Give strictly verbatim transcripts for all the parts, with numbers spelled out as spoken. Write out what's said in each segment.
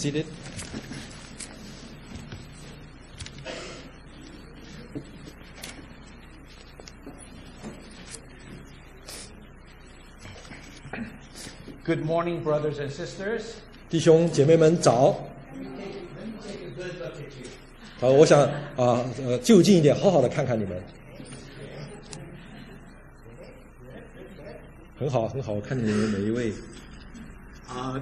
seated. Good morning, brothers and sisters. 弟兄姐妹们早。好，我想啊呃就近一点，好好的看看你们。很好，很好，我看你们每一位。 Uh,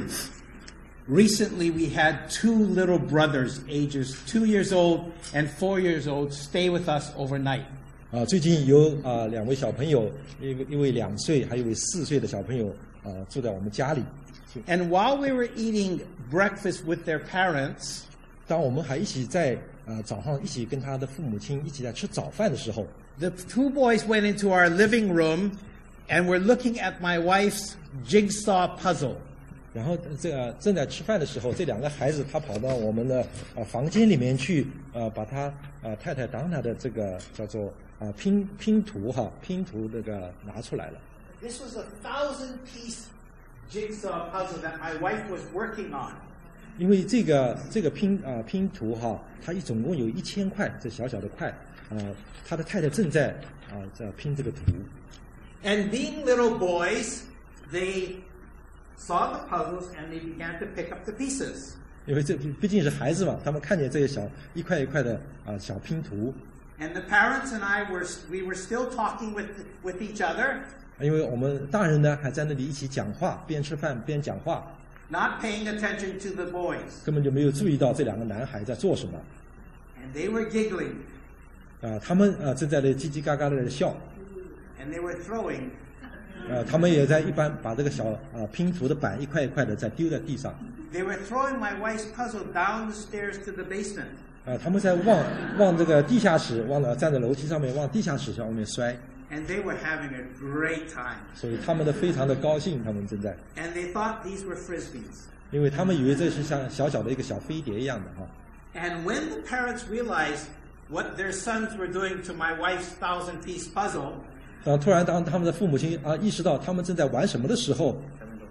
recently, we had two little brothers, ages two years old and four years old, stay with us overnight. 啊，最近有啊两位小朋友，一个一位两岁，还有一位四岁的小朋友啊住在我们家里。 And while we were eating breakfast with their parents, 当我们还一起在啊早上一起跟他的父母亲一起在吃早饭的时候 the two boys went into our living room and were looking at my wife's jigsaw puzzle. 然后这个正在吃饭的时候，这两个孩子他跑到我们的啊房间里面去，呃，把他啊太太当他的这个叫做啊拼拼图哈拼图这个拿出来了。 This was a thousand-piece jigsaw puzzle that my wife was working on. 因为这个这个拼啊拼图哈，它一总共有一千块，这小小的块啊，他的太太正在啊在拼这个图。 And being little boys, they saw the puzzles and they began to pick up the pieces. 因为这毕竟是孩子嘛，他们看见这个小一块一块的啊小拼图。 And the parents and I were we were still talking with with each other. 因为我们大人呢还在那里一起讲话，边吃饭边讲话。 Not paying attention to the boys. 根本就没有注意到这两个男孩在做什么。 And they were giggling. 啊，他们啊正在那叽叽嘎嘎的在笑。 And they were throwing. 呃，他们也在一般把这个小啊拼图的板一块一块的再丢在地上。 They were throwing my wife's puzzle down the stairs to the basement. 啊，他们在往往这个地下室，往了站在楼梯上面往地下室上面摔。 And they were having a great time. 所以他们的非常的高兴，他们正在。 And they thought these were frisbees. 因为他们以为这是像小小的一个小飞碟一样的哈。 And when the parents realized what their sons were doing to my wife's thousand-piece puzzle, 当突然当他们的父母亲啊意识到他们正在玩什么的时候，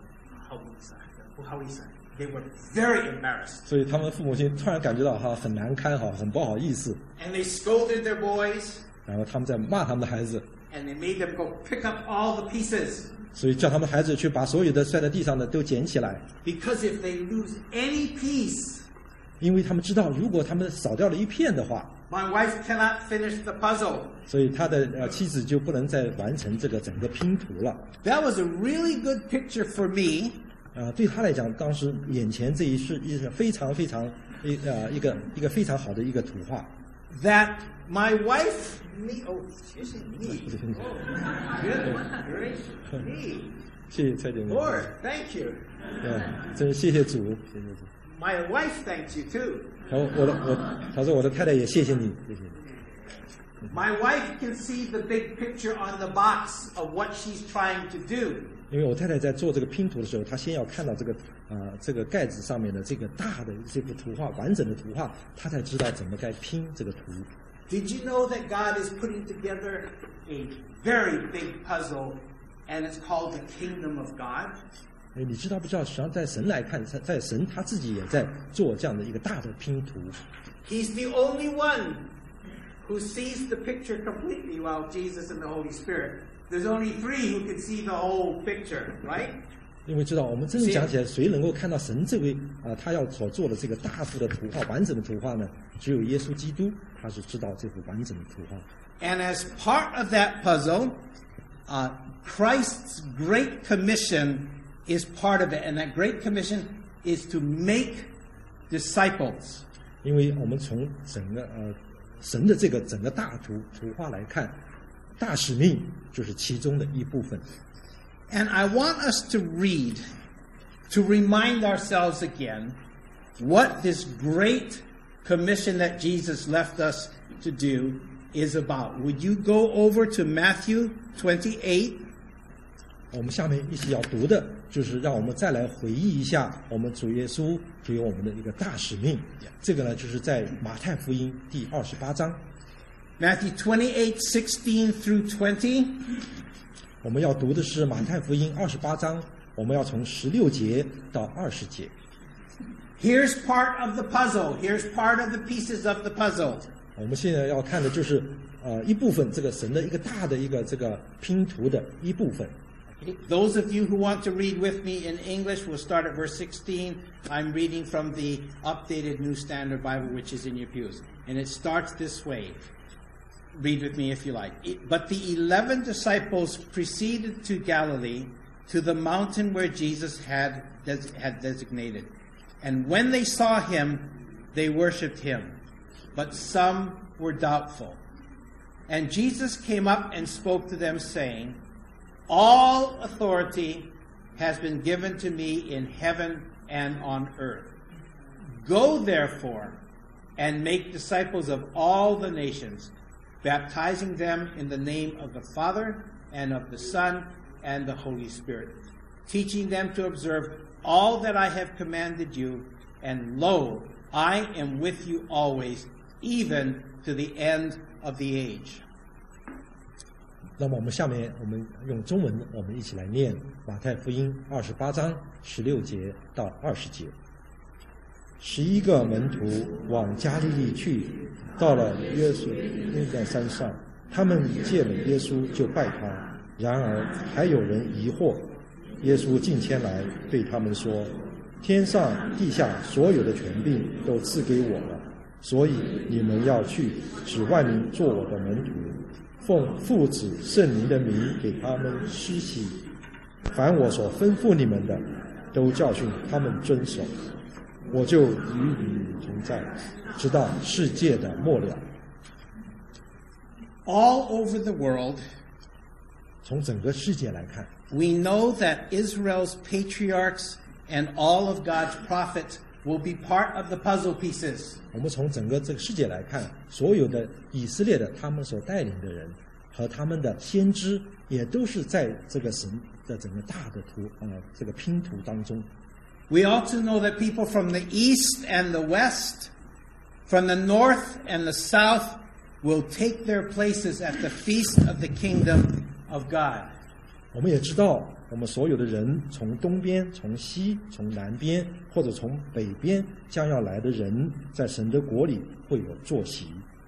they were very embarrassed. 所以他们父母亲突然感觉到哈很难堪哈，很不好意思。 And they scolded their boys. 然后他们在骂他们的孩子。 And they made them go pick up all the pieces. 所以叫他们孩子去把所有的摔在地上的都捡起来。 Because if they lose any piece, 因为他们知道，如果他们少掉了一片的话 my wife cannot finish the puzzle. 所以他的呃妻子就不能再完成这个整个拼图了。 That was a really good picture for me. 啊，对他来讲，当时眼前这一是一个非常非常一呃一个一个非常好的一个图画。 That my wife, me, oh, excuse me, oh, goodness gracious me. 谢谢蔡姐妹。 Lord, thank you. 嗯，真是谢谢主，谢谢主。 My wife thanks you too. 然后我的我，他说我的太太也谢谢你，谢谢你。 My wife can see the big picture on the box of what she's trying to do. 因为我太太在做这个拼图的时候，她先要看到这个啊、呃、这个盖子上面的这个大的这幅图画，完整的图画，她才知道怎么该拼这个图。 Did you know that God is putting together a very big puzzle, and it's called the Kingdom of God? 哎，你知道不知道？实际上，在神来看，在在神他自己也在做这样的一个大的拼图。 He's the only one who sees the picture completely, while Jesus and the Holy Spirit. There's only three who can see the whole picture, right? 因为知道，我们真正讲起来，谁能够看到神这位啊、呃，他要所做的这个大幅的图画、完整的图画呢？只有耶稣基督，他是知道这幅完整的图画。 And as part of that puzzle, uh, Christ's Great Commission is part of it, and that Great Commission is to make disciples. 因为我们从整个呃神的这个整个大图图画来看，大使命就是其中的一部分。 And I want us to read, to remind ourselves again, what this Great Commission that Jesus left us to do is about. Would you go over to Matthew twenty-eight? 我们下面一起要读的，就是让我们再来回忆一下我们主耶稣给我们的一个大使命。这个呢，就是在马太福音第二十八章。 Matthew twenty-eight, sixteen through twenty. 我们要读的是马太福音二十八章，我们要从十六节到二十节。 Here's part of the puzzle. Here's part of the pieces of the puzzle. 我们现在要看的就是呃一部分这个神的一个大的一个这个拼图的一部分。 Those of you who want to read with me in English, we'll start at verse sixteen. I'm reading from the updated New Standard Bible, which is in your pews. And it starts this way. Read with me if you like. But the eleven disciples proceeded to Galilee, to the mountain where Jesus had, des- had designated. And when they saw him, they worshipped him. But some were doubtful. And Jesus came up and spoke to them, saying, All authority has been given to me in heaven and on earth. Go, therefore, and make disciples of all the nations, baptizing them in the name of the Father and of the Son and the Holy Spirit, teaching them to observe all that I have commanded you, and lo, I am with you always, even to the end of the age. 那么我们下面我们用中文，我们一起来念马太福音二十八章十六节到二十节。十一个门徒往加利利去，到了约稣约在山上，他们见了耶稣就拜他。然而还有人疑惑。耶稣近前来对他们说：天上地下所有的权柄都赐给我了，所以你们要去，使万民做我的门徒，奉父子圣灵的名给他们施洗，凡我所吩咐你们的，都教训他们遵守。我就与你们同在，直到世界的末了。 All over the world, 从整个世界来看， we know that Israel's patriarchs and all of God's prophets will be part of the puzzle pieces. 我们从整个这个世界来看，所有的以色列的他们所带领的人和他们的先知，也都是在这个神的整个大的图啊、呃、这个拼图当中。 We also know that people from the east and the west, from the north and the south, will take their places at the feast of the kingdom of God. 我们也知道，我们所有的人从东边、从西、从南边或者从北边将要来的人，在神的国里会有坐席。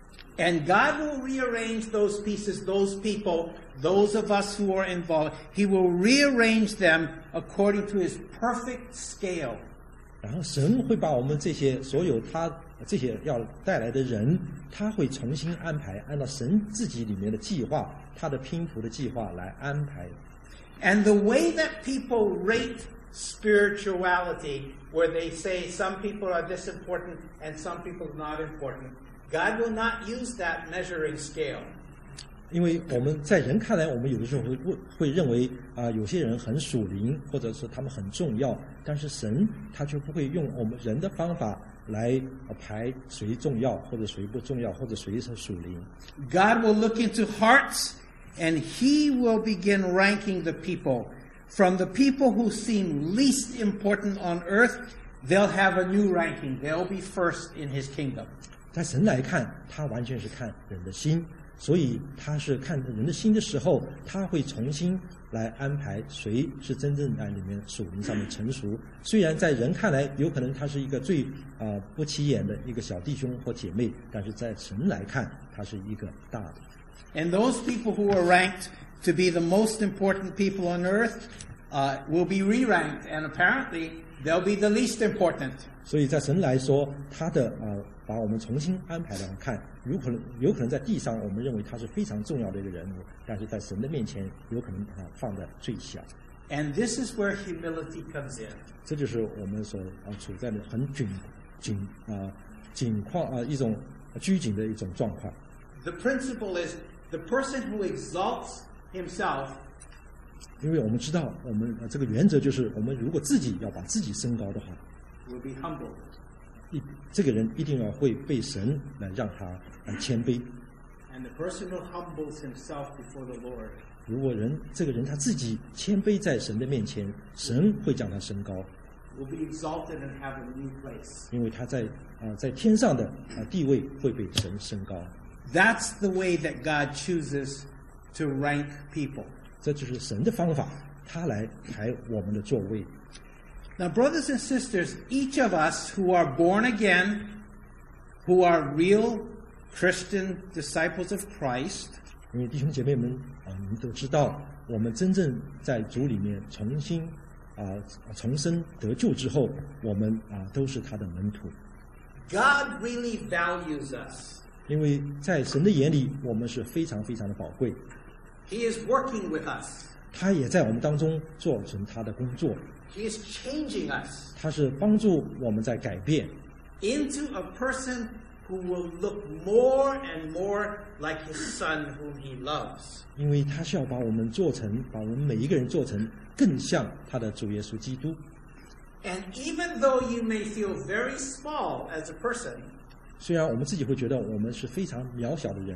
And God will rearrange those pieces, those people, those of us who are involved. He will rearrange them according to His perfect scale. 然后神会把我们这些所有他这些要带来的人，他会重新安排，按照神自己里面的计划，他的拼图的计划来安排。 And the way that people rate spirituality, where they say some people are this important and some people are not important, God will not use that measuring scale. 因为我们在人看来，我们有的时候会会认为啊、呃，有些人很属灵，或者是他们很重要，但是神他却不会用我们人的方法来排谁重要，或者谁不重要，或者谁是属灵。 God will look into hearts, and He will begin ranking the people. From the people who seem least important on earth, they'll have a new ranking. They'll be first in His kingdom. 在神来看，他完全是看人的心，所以他是看人的心的时候，他会重新来安排谁是真正在里面属灵上面成熟。虽然在人看来，有可能他是一个最啊、呃、不起眼的一个小弟兄或姐妹，但是在神来看，他是一个大的。 And those people who are ranked to be the most important people on earth uh, will be re-ranked, and apparently they'll be the least important. 所以在神来说，他的啊、呃、把我们重新安排来看，有可能有可能在地上我们认为他是非常重要的一个人物，但是在神的面前，有可能把他放在最小。 And this is where humility comes in. 这就是我们所啊处在的很紧紧啊紧况啊一种拘谨的一种状况。 The principle is the person who exalts himself. 因为我们知道，我们这个原则就是，我们如果自己要把自己升高的话， will be humbled. 一这个人一定要会被神来让他来谦卑。 And the person who humbles himself before the Lord, 如果人这个人他自己谦卑在神的面前，神会将他升高， will be exalted and have a new place. 因为他在啊、呃、在天上的啊、呃、地位会被神升高。 That's the way that God chooses to rank people. 这就是神的方法，他来排我们的座位。 Now, brothers and sisters, each of us who are born again, who are real Christian disciples of Christ, 因为弟兄姐妹们啊，你们都知道，我们真正在主里面重新啊重生得救之后，我们啊都是他的门徒。 God really values us. 因为在神的眼里，我们是非常非常的宝贵。 He is working with us. 他也在我们当中做成他的工作。 He is changing us 他是帮助我们在改变 into a person who will look more and more like his son whom he loves. 因为他是要把我们做成，把我们每一个人做成更像他的主耶稣基督。 And even though you may feel very small as a person, 虽然我们自己会觉得我们是非常渺小的人，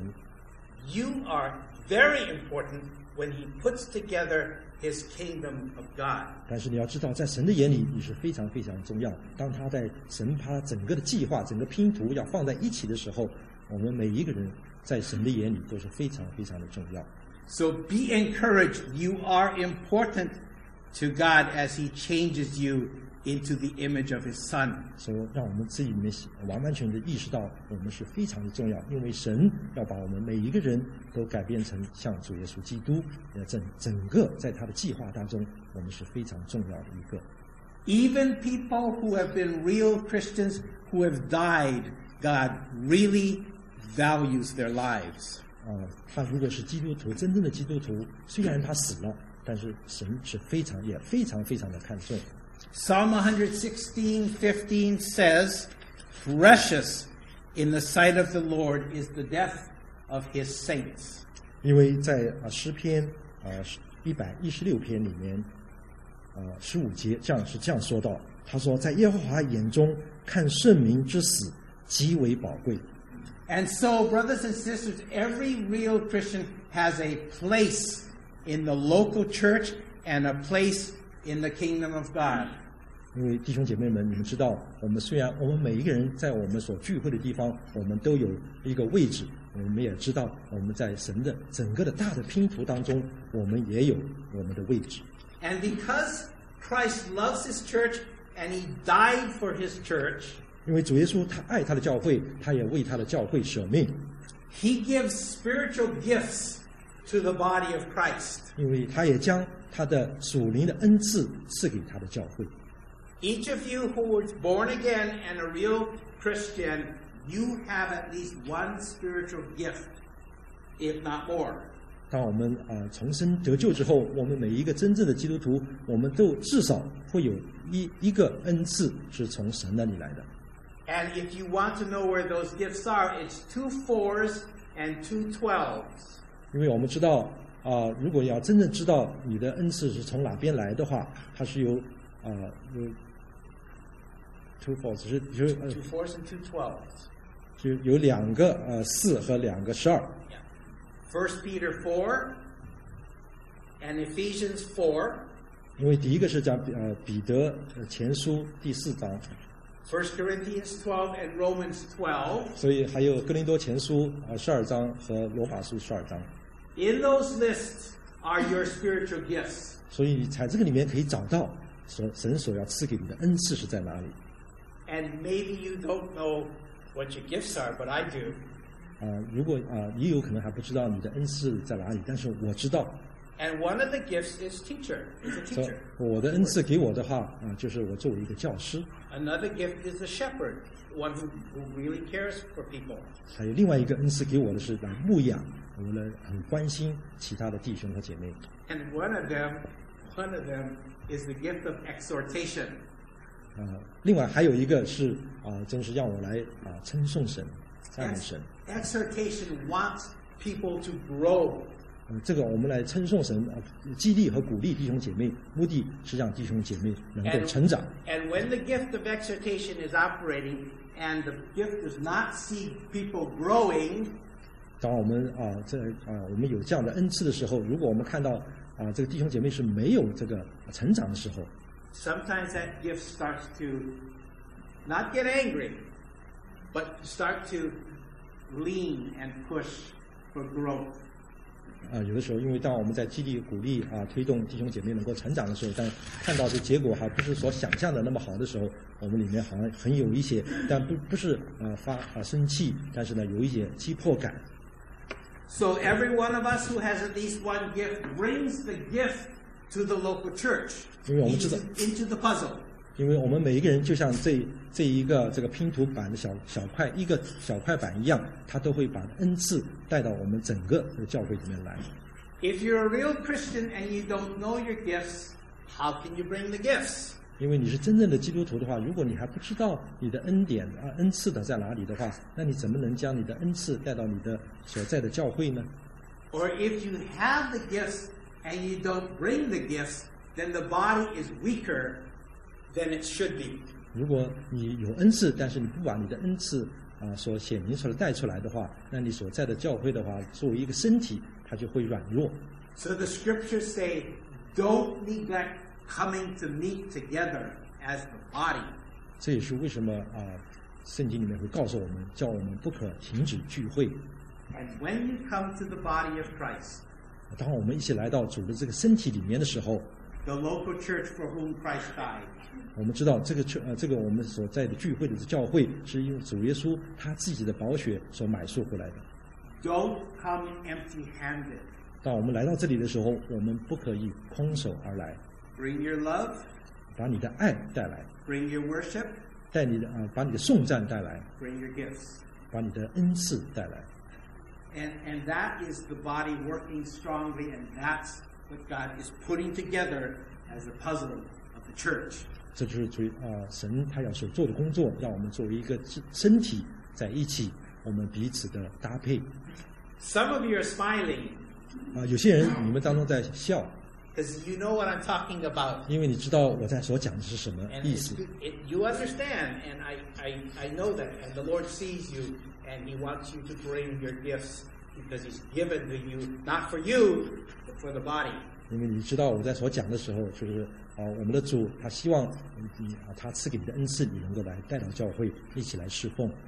you are very important when he puts together his kingdom of God. 但是你要知道，在神的眼里，你是非常非常重要。当他在神他整个的计划、整个拼图要放在一起的时候，我们每一个人在神的眼里都是非常非常的重要。 So be encouraged. You are important to God as he changes you into the image of his son. 所以让我们自己里面完完全全的意识到，我们是非常的重要，因为神要把我们每一个人都改变成像主耶稣基督。呃，整整个在他的计划当中，我们是非常重要的一个。 Even people who have been real Christians who have died, God really values their lives. 啊、他如果是基督徒，真正的基督徒，虽然他死了，但是神是非常也非常非常的看重。 Psalm one sixteen fifteen says, "Precious in the sight of the Lord is the death of his saints." 因为在啊诗篇啊一百一十六篇里面，啊十五节这样是这样说到，他说，在耶和华眼中看圣民之死极为宝贵。 And so, brothers and sisters, every real Christian has a place in the local church and a place in the kingdom of God. 因为弟兄姐妹们，你们知道，我们虽然我们每一个人在我们所聚会的地方，我们都有一个位置，我们也知道我们在神的整个的大的拼图当中，我们也有我们的位置。 And because Christ loves his church and he died for his church, 因为主耶稣他爱他的教会，他也为他的教会舍命。 he gives spiritual gifts to the body of Christ. 因为他也将他的属灵的恩赐赐给他的教会。 Each of you who was born again and a real Christian, you have at least one spiritual gift, if not more. 当我们啊、呃、重生得救之后，我们每一个真正的基督徒，我们都至少会有一一个恩赐是从神那里来的。 And if you want to know where those gifts are, it's two fours and two twelves. 因为我们知道啊、呃，如果要真正知道你的恩赐是从哪边来的话，它是由啊、呃、有 two fours 是就是呃 Two fours and two twelves. 就有两个呃四和两个十二。 Yeah. First Peter four and Ephesians four. 因为第一个是讲呃彼得前书第四章。 First Corinthians twelve and Romans twelve. 所以还有哥林多前书啊十二章和罗马书十二章。 In those lists are your spiritual gifts. 所以你在这个里面可以找到所神所要赐给你的恩赐是在哪里。 And maybe you don't know what your gifts are, but I do. 啊、如果啊、你有可能还不知道你的恩赐在哪里，但是我知道。 And one of the gifts is teacher. Is a 所以 teacher. 我的恩赐给我的话啊、就是我作为一个教师。 Another gift is a shepherd, one who, who really cares for people. 还有另外一个恩赐给我的是来牧养，我来很关心其他的弟兄和姐妹。 And one of them, one of them is the gift of exhortation. 啊、另外还有一个是啊、真是让我来啊、称颂神、赞美 Ex- 神。 exhortation wants people to grow. 嗯，这个我们来称颂神啊、激励和鼓励弟兄姐妹，目的是让弟兄姐妹能够 And, 成长。 and when the gift of exhortation is operating and the gift does not see people growing, 当我们啊这啊我们有这样的恩赐的时候，如果我们看到啊这个弟兄姐妹是没有这个成长的时候， sometimes that gift starts to not get angry, but start to lean and push for growth. 啊，有的时候，因为当我们在激励、鼓励啊、推动弟兄姐妹能够成长的时候，但看到这结果还不是所想象的那么好的时候，我们里面好像很有一些，但不不是啊发啊生气，但是呢有一些急迫感。 So every one of us who has at least one gift brings the gift to the local church, 因为我们知道 into the puzzle. 因为我们每一个人就像这这一个这个拼图板的小小块一个小块板一样，他都会把恩赐带到我们整个这个教会里面来。 If you're a real Christian and you don't know your gifts, how can you bring the gifts? 因为你是真正的基督徒的话，如果你还不知道你的恩典啊恩赐的在哪里的话，那你怎么能将你的恩赐带到你的所在的教会呢？ Or if you have the gifts and you don't bring the gifts, then the body is weaker than it should be. 如果你有恩赐，但是你不把你的恩赐啊所显明出来带出来的话，那你所在的教会的话，作为一个身体，它就会软弱。 So the scriptures say, don't neglect coming to meet together as the body. 这也是为什么啊，圣经里面会告诉我们，叫我们不可停止聚会。 And when you come to the body of Christ, 当我们一起来到主的这个身体里面的时候， the local church for whom Christ died, 我们知道这个呃这个我们所在的聚会的教会是因为主耶稣他自己的宝血所买赎回来的。 don't come empty-handed. 当我们来到这里的时候，我们不可以空手而来， Bring your love, 把你的爱带来， bring your worship, 带你的啊、呃，把你的颂赞带来， bring your gifts. 把你的恩赐带来。 And, and that is the body working strongly, and that's what God is putting together as a puzzle of the church. 这就是主啊、呃、神他要所做的工作，让我们作为一个身体在一起，我们彼此的搭配。 Some of you are smiling 啊、有些人你们当中在笑， because you know what I'm talking about. 因为你知道我在所讲的是什么 And 意 it, 思。 it, you understand, and I, I, I know that. And the Lord sees you, and He wants you to bring your gifts because He's given to you, not for you, but for the body. 因为你知道我在所讲的时候，就是啊、我们的主他希望你啊，他赐给你的恩赐，你能够来带到教会，一起来侍奉。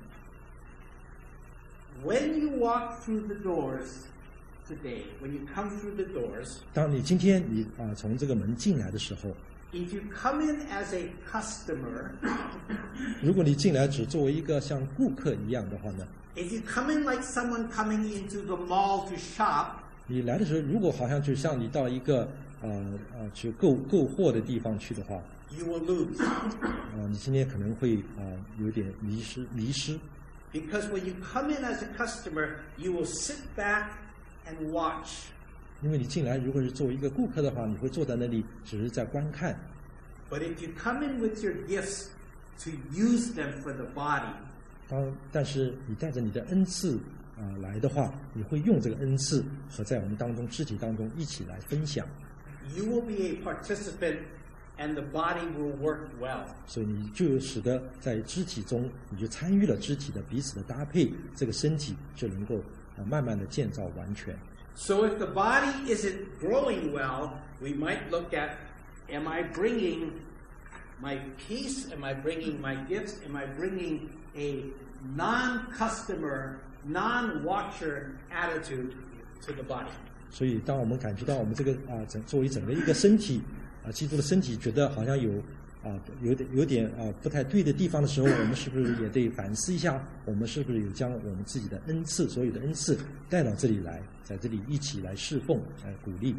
When you walk through the doors today, when you come through the doors, 当你今天你啊、从这个门进来的时候， if you come in as a customer, 如果你进来只作为一个像顾客一样的话呢， if you come in like someone coming into the mall to shop, 你来的时候，如果好像就像你到一个呃呃去购购货的地方去的话， you will lose. 啊、你今天可能会啊、有点迷失迷失。 Because when you come in as a customer, you will sit back and watch. 因为你进来如果是作为一个顾客的话，你会坐在那里只是在观看。 But if you come in with your gifts to use them for the body, 当但是你带着你的恩赐啊、来的话，你会用这个恩赐和在我们当中肢体当中一起来分享， you will be a participant and the body will work well. 所以你就使得在肢体中，你就参与了肢体的彼此的搭配，这个身体就能够啊、慢慢的建造完全。 So if the body isn't growing well, we might look at, am I bringing my peace? Am I bringing my gifts? Am I bringing a non-customer, non-watcher attitude to the body? 所以当我们感觉到我们这个啊、整作为整个一个身体啊、基督的身体觉得好像有啊、有点有点啊、不太对的地方的时候，我们是不是也得反思一下，我们是不是有将我们自己的恩赐，所有的恩赐带到这里来，在这里一起来侍奉，来鼓励。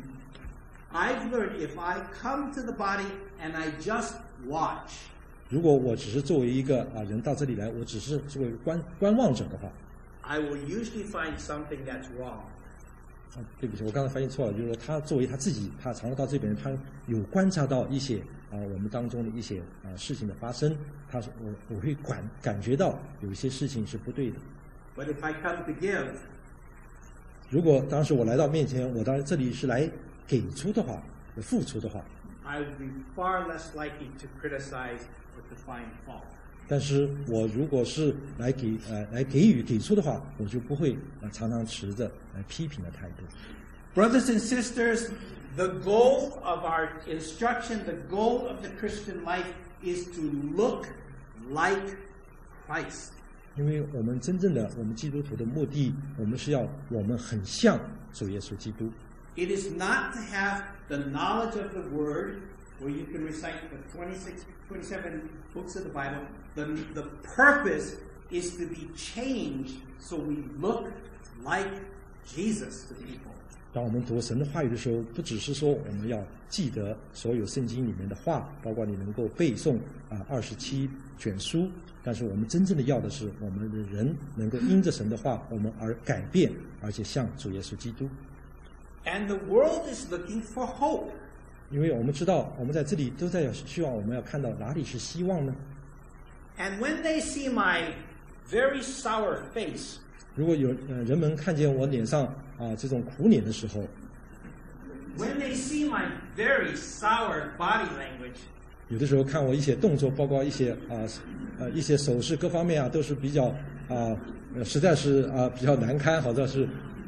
I've learned if I come to the body and I just watch, 如果我只是作为一个啊、人到这里来，我只是作为观观望者的话， I will usually find something that's wrong. 啊，对不起，我刚才发现错了，就是说他作为他自己，他常常到这边，他有观察到一些啊、我们当中的一些啊、事情的发生，他说我我会感感觉到有一些事情是不对的。 But if I come to give, 如果当时我来到面前，我到这里是来给出的话，付出的话， I would be far less likely to criticize or to find fault. 但是我如果是来给呃来给予给出的话，我就不会啊、常常持着来批评的态度。 Brothers and sisters, the goal of our instruction, the goal of the Christian life is to look like Christ. 因为我们真正的我们基督徒的目的，我们是要我们很像主耶稣基督。 It is not to have the knowledge of the Word, where you can recite the twenty-six, twenty-seven books of the Bible. The, the purpose is to be changed so we look like Jesus to people. 当我们读神的话语的时候，不只是说我们要记得所有圣经里面的话，包括你能够背诵啊二十七卷书，但是我们真正的要的是我们的人能够因着神的话，我们而改变，而且像主耶稣基督。 And the world is looking for hope. 因为我们知道，我们在这里都在希望我们要看到哪里是希望呢？ And when they see my very sour face, 如果有呃人们看见我脸上啊这种苦脸的时候， when they see my very sour body language, 有的时候看我一些动作，包括一些啊呃一些手势各方面啊，都是比较啊呃实在是啊比较难堪，好像是。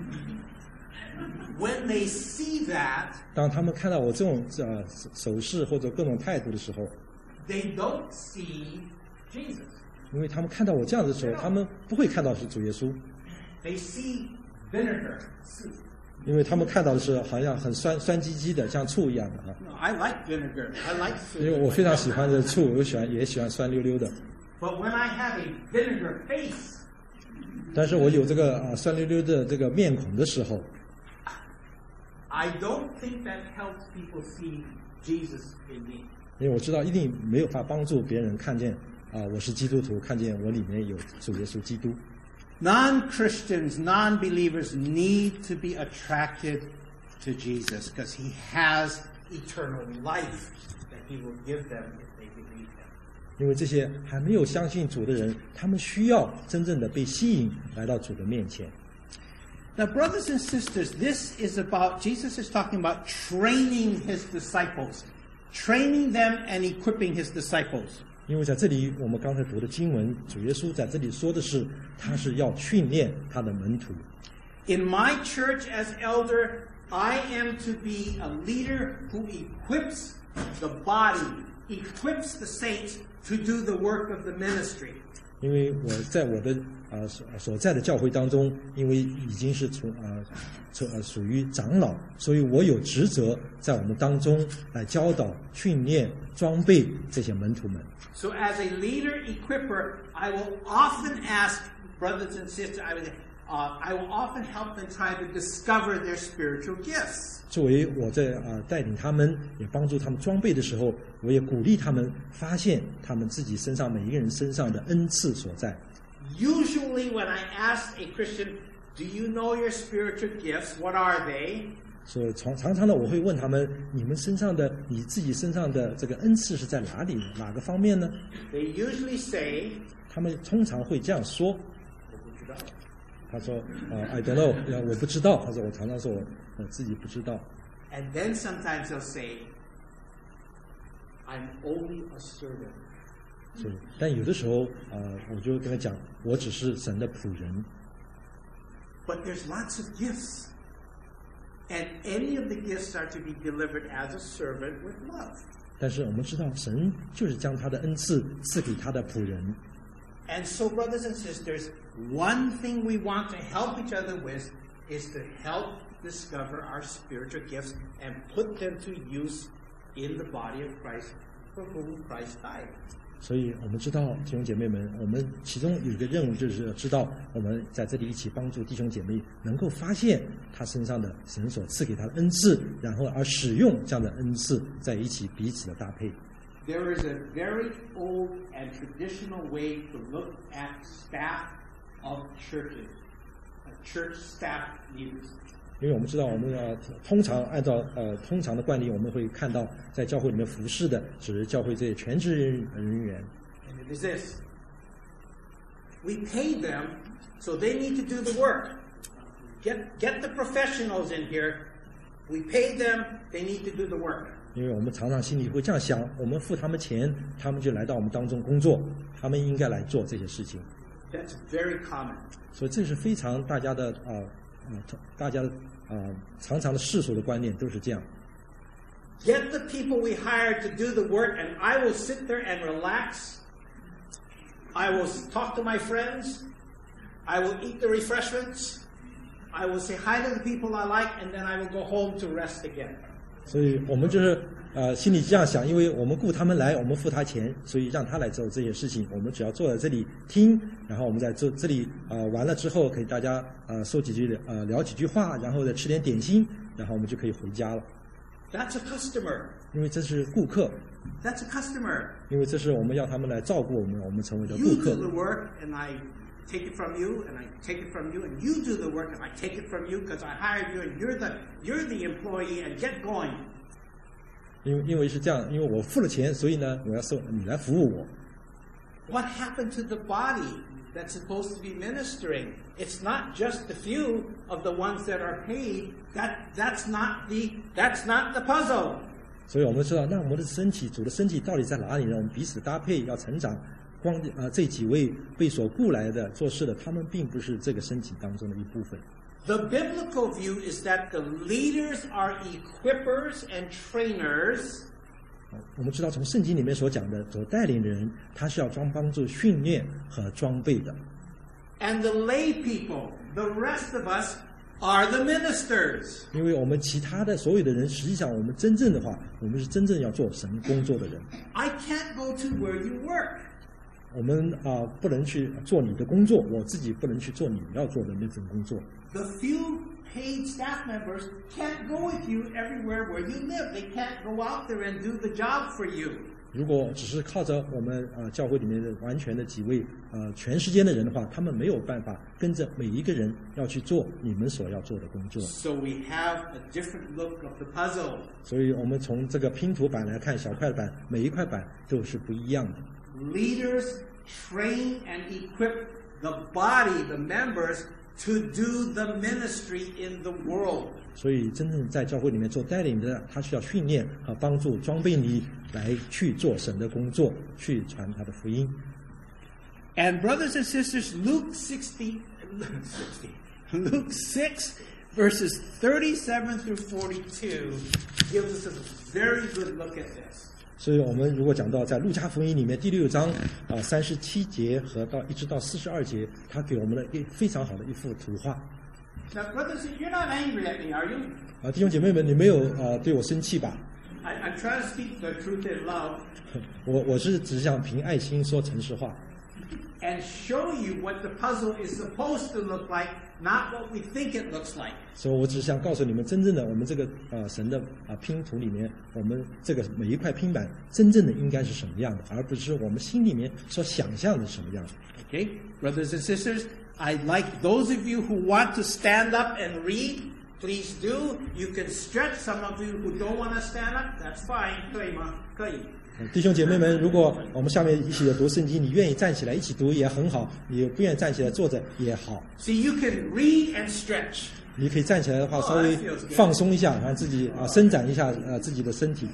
when they see that, 当他们看到我这种呃手势或者各种态度的时候， they don't see Jesus. 因为他们看到我这样的时候，他们不会看到是主耶稣， They see vinegar soup. 因为他们看到的是好像很酸酸唧唧的，像醋一样的啊。 No, I like vinegar. I like 因为 soup. 我非常喜欢这醋，我喜欢也喜欢酸溜溜的。 But when I have a vinegar face, 但是我有这个啊酸溜溜的这个面孔的时候， I don't think that helps people see Jesus in me. 因为我知道一定没有法帮助别人看见啊我是基督徒，看见我里面有主耶稣基督。 Non-Christians, non-believers need to be attracted to Jesus because he has eternal life that he will give them if they believe him. 因为这些还没有相信主的人，他们需要真正的被吸引来到主的面前。 Now, brothers and sisters, this is about, Jesus is talking about training his disciples, training them and equipping his disciples. 因为在这里，我们刚才读的经文，主耶稣在这里说的是，他是要训练他的门徒。 In my church as elder, I am to be a leader who equips the body, equips the saints to do the work of the ministry. 因为我在我的啊所所在的教会当中，因为已经是从啊从呃属于长老，所以我有职责在我们当中来教导、训练、装备这些门徒们。 So as a leader equipper, I will often ask brothers and sisters, I will, uh, I will often help them try to discover their spiritual gifts. 作为我在啊带领他们，也帮助他们装备的时候，我也鼓励他们发现他们自己身上每一个人身上的恩赐所在。 Usually when I ask a Christian, do you know your spiritual gifts? What are they? 所以常常常的我会问他们：你们身上的你自己身上的这个恩赐是在哪里哪个方面呢？ They usually say, 他们通常会这样说。他说：呃 I don't know，呃我不知道。他说我常常说我我自己不知道。 and then sometimes they'll say, I'm only a servant. 是，但有的时候啊、呃我就跟他讲，我只是神的仆人。 But there's lots of gifts. And any of the gifts are to be delivered as a servant with love. 但是我们知道，神就是将他的恩赐赐给他的仆人。 And so, brothers and sisters, one thing we want to help each other with is to help discover our spiritual gifts and put them to use in the body of Christ for whom Christ died. 所以我们知道，弟兄姐妹们，我们其中有一个任务，就是知道我们在这里一起帮助弟兄姐妹能够发现他身上的神所赐给他的恩赐，然后而使用这样的恩赐，在一起彼此的搭配。 There is a very old and traditional way to look at staff of churches, uh, church staff leaders. 因为我们知道，我们要通常按照呃通常的惯例，我们会看到在教会里面服侍的只是教会这些全职人人员。 And it is this. We pay them, so they need to do the work. Get, get the professionals in here. We pay them, they need to do the work. 因为我们常常心里会这样想：我们付他们钱，他们就来到我们当中工作，他们应该来做这些事情。 That's very common. 所以这是非常大家的啊啊、大家的啊、常常的世俗的观念都是这样。 Get the people we hire to do the work, and I will sit there and relax. I will talk to my friends. I will eat the refreshments. I will say hi to the people I like, and then I will go home to rest again. 所以我们就是呃心里这样想，因为我们雇他们来，我们付他钱，所以让他来做这些事情。我们只要坐在这里听，然后我们在这这里呃完了之后，可以大家呃说几句呃聊几句话，然后再吃点点心，然后我们就可以回家了。 That's a customer. 因为这是顾客。 That's a customer. 因为这是我们要他们来照顾我们，我们成为的顾 You 客。 do the work, and I take it from you, and I take it from you, and you do the work, and I take it from you because I hired you, and you're the you're the employee, and get going. 因为因为是这样，因为我付了钱，所以呢，我要收你来服务我。 What happened to the body that's supposed to be ministering? It's not just the few of the ones that are paid. That that's not the that's not the puzzle. 所以我们知道，那我们的身体，主的身体到底在哪里呢？我们彼此搭配，要成长。光啊、呃，这几位被所雇来的做事的，他们并不是这个身体当中的一部分。 The biblical view is that the leaders are equippers and trainers. 我们知道，从圣经里面所讲的，所带领的人，他是要装帮助训练和装备的。 And the lay people, the rest of us, are the ministers. 因为我们其他的所有的人，实际上我们真正的话，我们是真正要做神工作的人。 I can't go to where you work. 我们啊、呃，不能去做你的工作，我自己不能去做你要做的那份工作。 The few paid staff members can't go with you everywhere where you live. They can't go out there and do the job for you. 如果只是靠着我们呃教会里面的完全的几位呃全时间的人的话，他们没有办法跟着每一个人要去做你们所要做的工作。 So we have a different look of the puzzle. 所以我们从这个拼图板来看，小块板每一块板都是不一样的。 Leaders train and equip the body, the members, to do the ministry in the world. 所以真正在教会里面做带领的，他需要训练和帮助装备你来去做神的工作，去传他的福音。 And brothers and sisters, Luke sixty, Luke six, verses thirty-seven through forty-two, gives us a very good look at this. 所以我们如果讲到在路加福音里面第六章啊三十七节和到一直到四十二节，他给我们了一非常好的一幅图画。 Now, brothers, you're not angry at me, are you? 啊，弟兄姐妹们，你没有啊对我生气吧？ I, I'm trying to speak the truth in love 我我是只想凭爱心说诚实话， and show you what the puzzle is supposed to look like, not what we think it looks like. 所以我只是想告诉你们，真正的我们这个啊神的啊拼图里面，我们这个每一块拼板真正的应该是什么样的，而不是我们心里面所想象的什么样。 Okay, brothers and sisters, I'd like those of you who want to stand up and read, please do. You can stretch. Some of you who don't want to stand up, that's fine. 可以吗？可以。 弟兄姐妹们，如果我们下面一起读圣经，你愿意站起来一起读也很好，你不愿意站起来坐着也好。 See, you can read and stretch. 你可以站起来的话，稍微放松一下，让自己啊伸展一下呃自己的身体。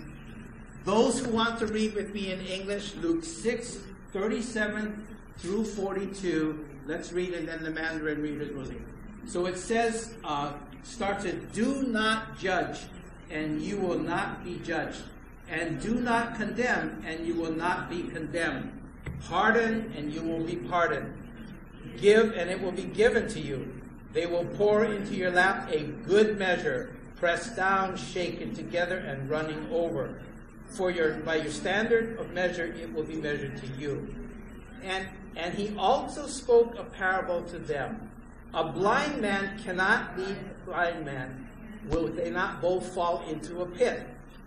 Those who want to read with me in English, Luke six, thirty-seven through forty-two. Let's read it, and then the Mandarin readers will read. So it says, uh, starts at, do not judge, and you will not be judged. And do not condemn, and you will not be condemned. Pardon, and you will be pardoned. Give, and it will be given to you. They will pour into your lap a good measure, pressed down, shaken together, and running over. For your, by your standard of measure, it will be measured to you. And, and he also spoke a parable to them. A blind man cannot lead a blind man. Will they not both fall into a pit?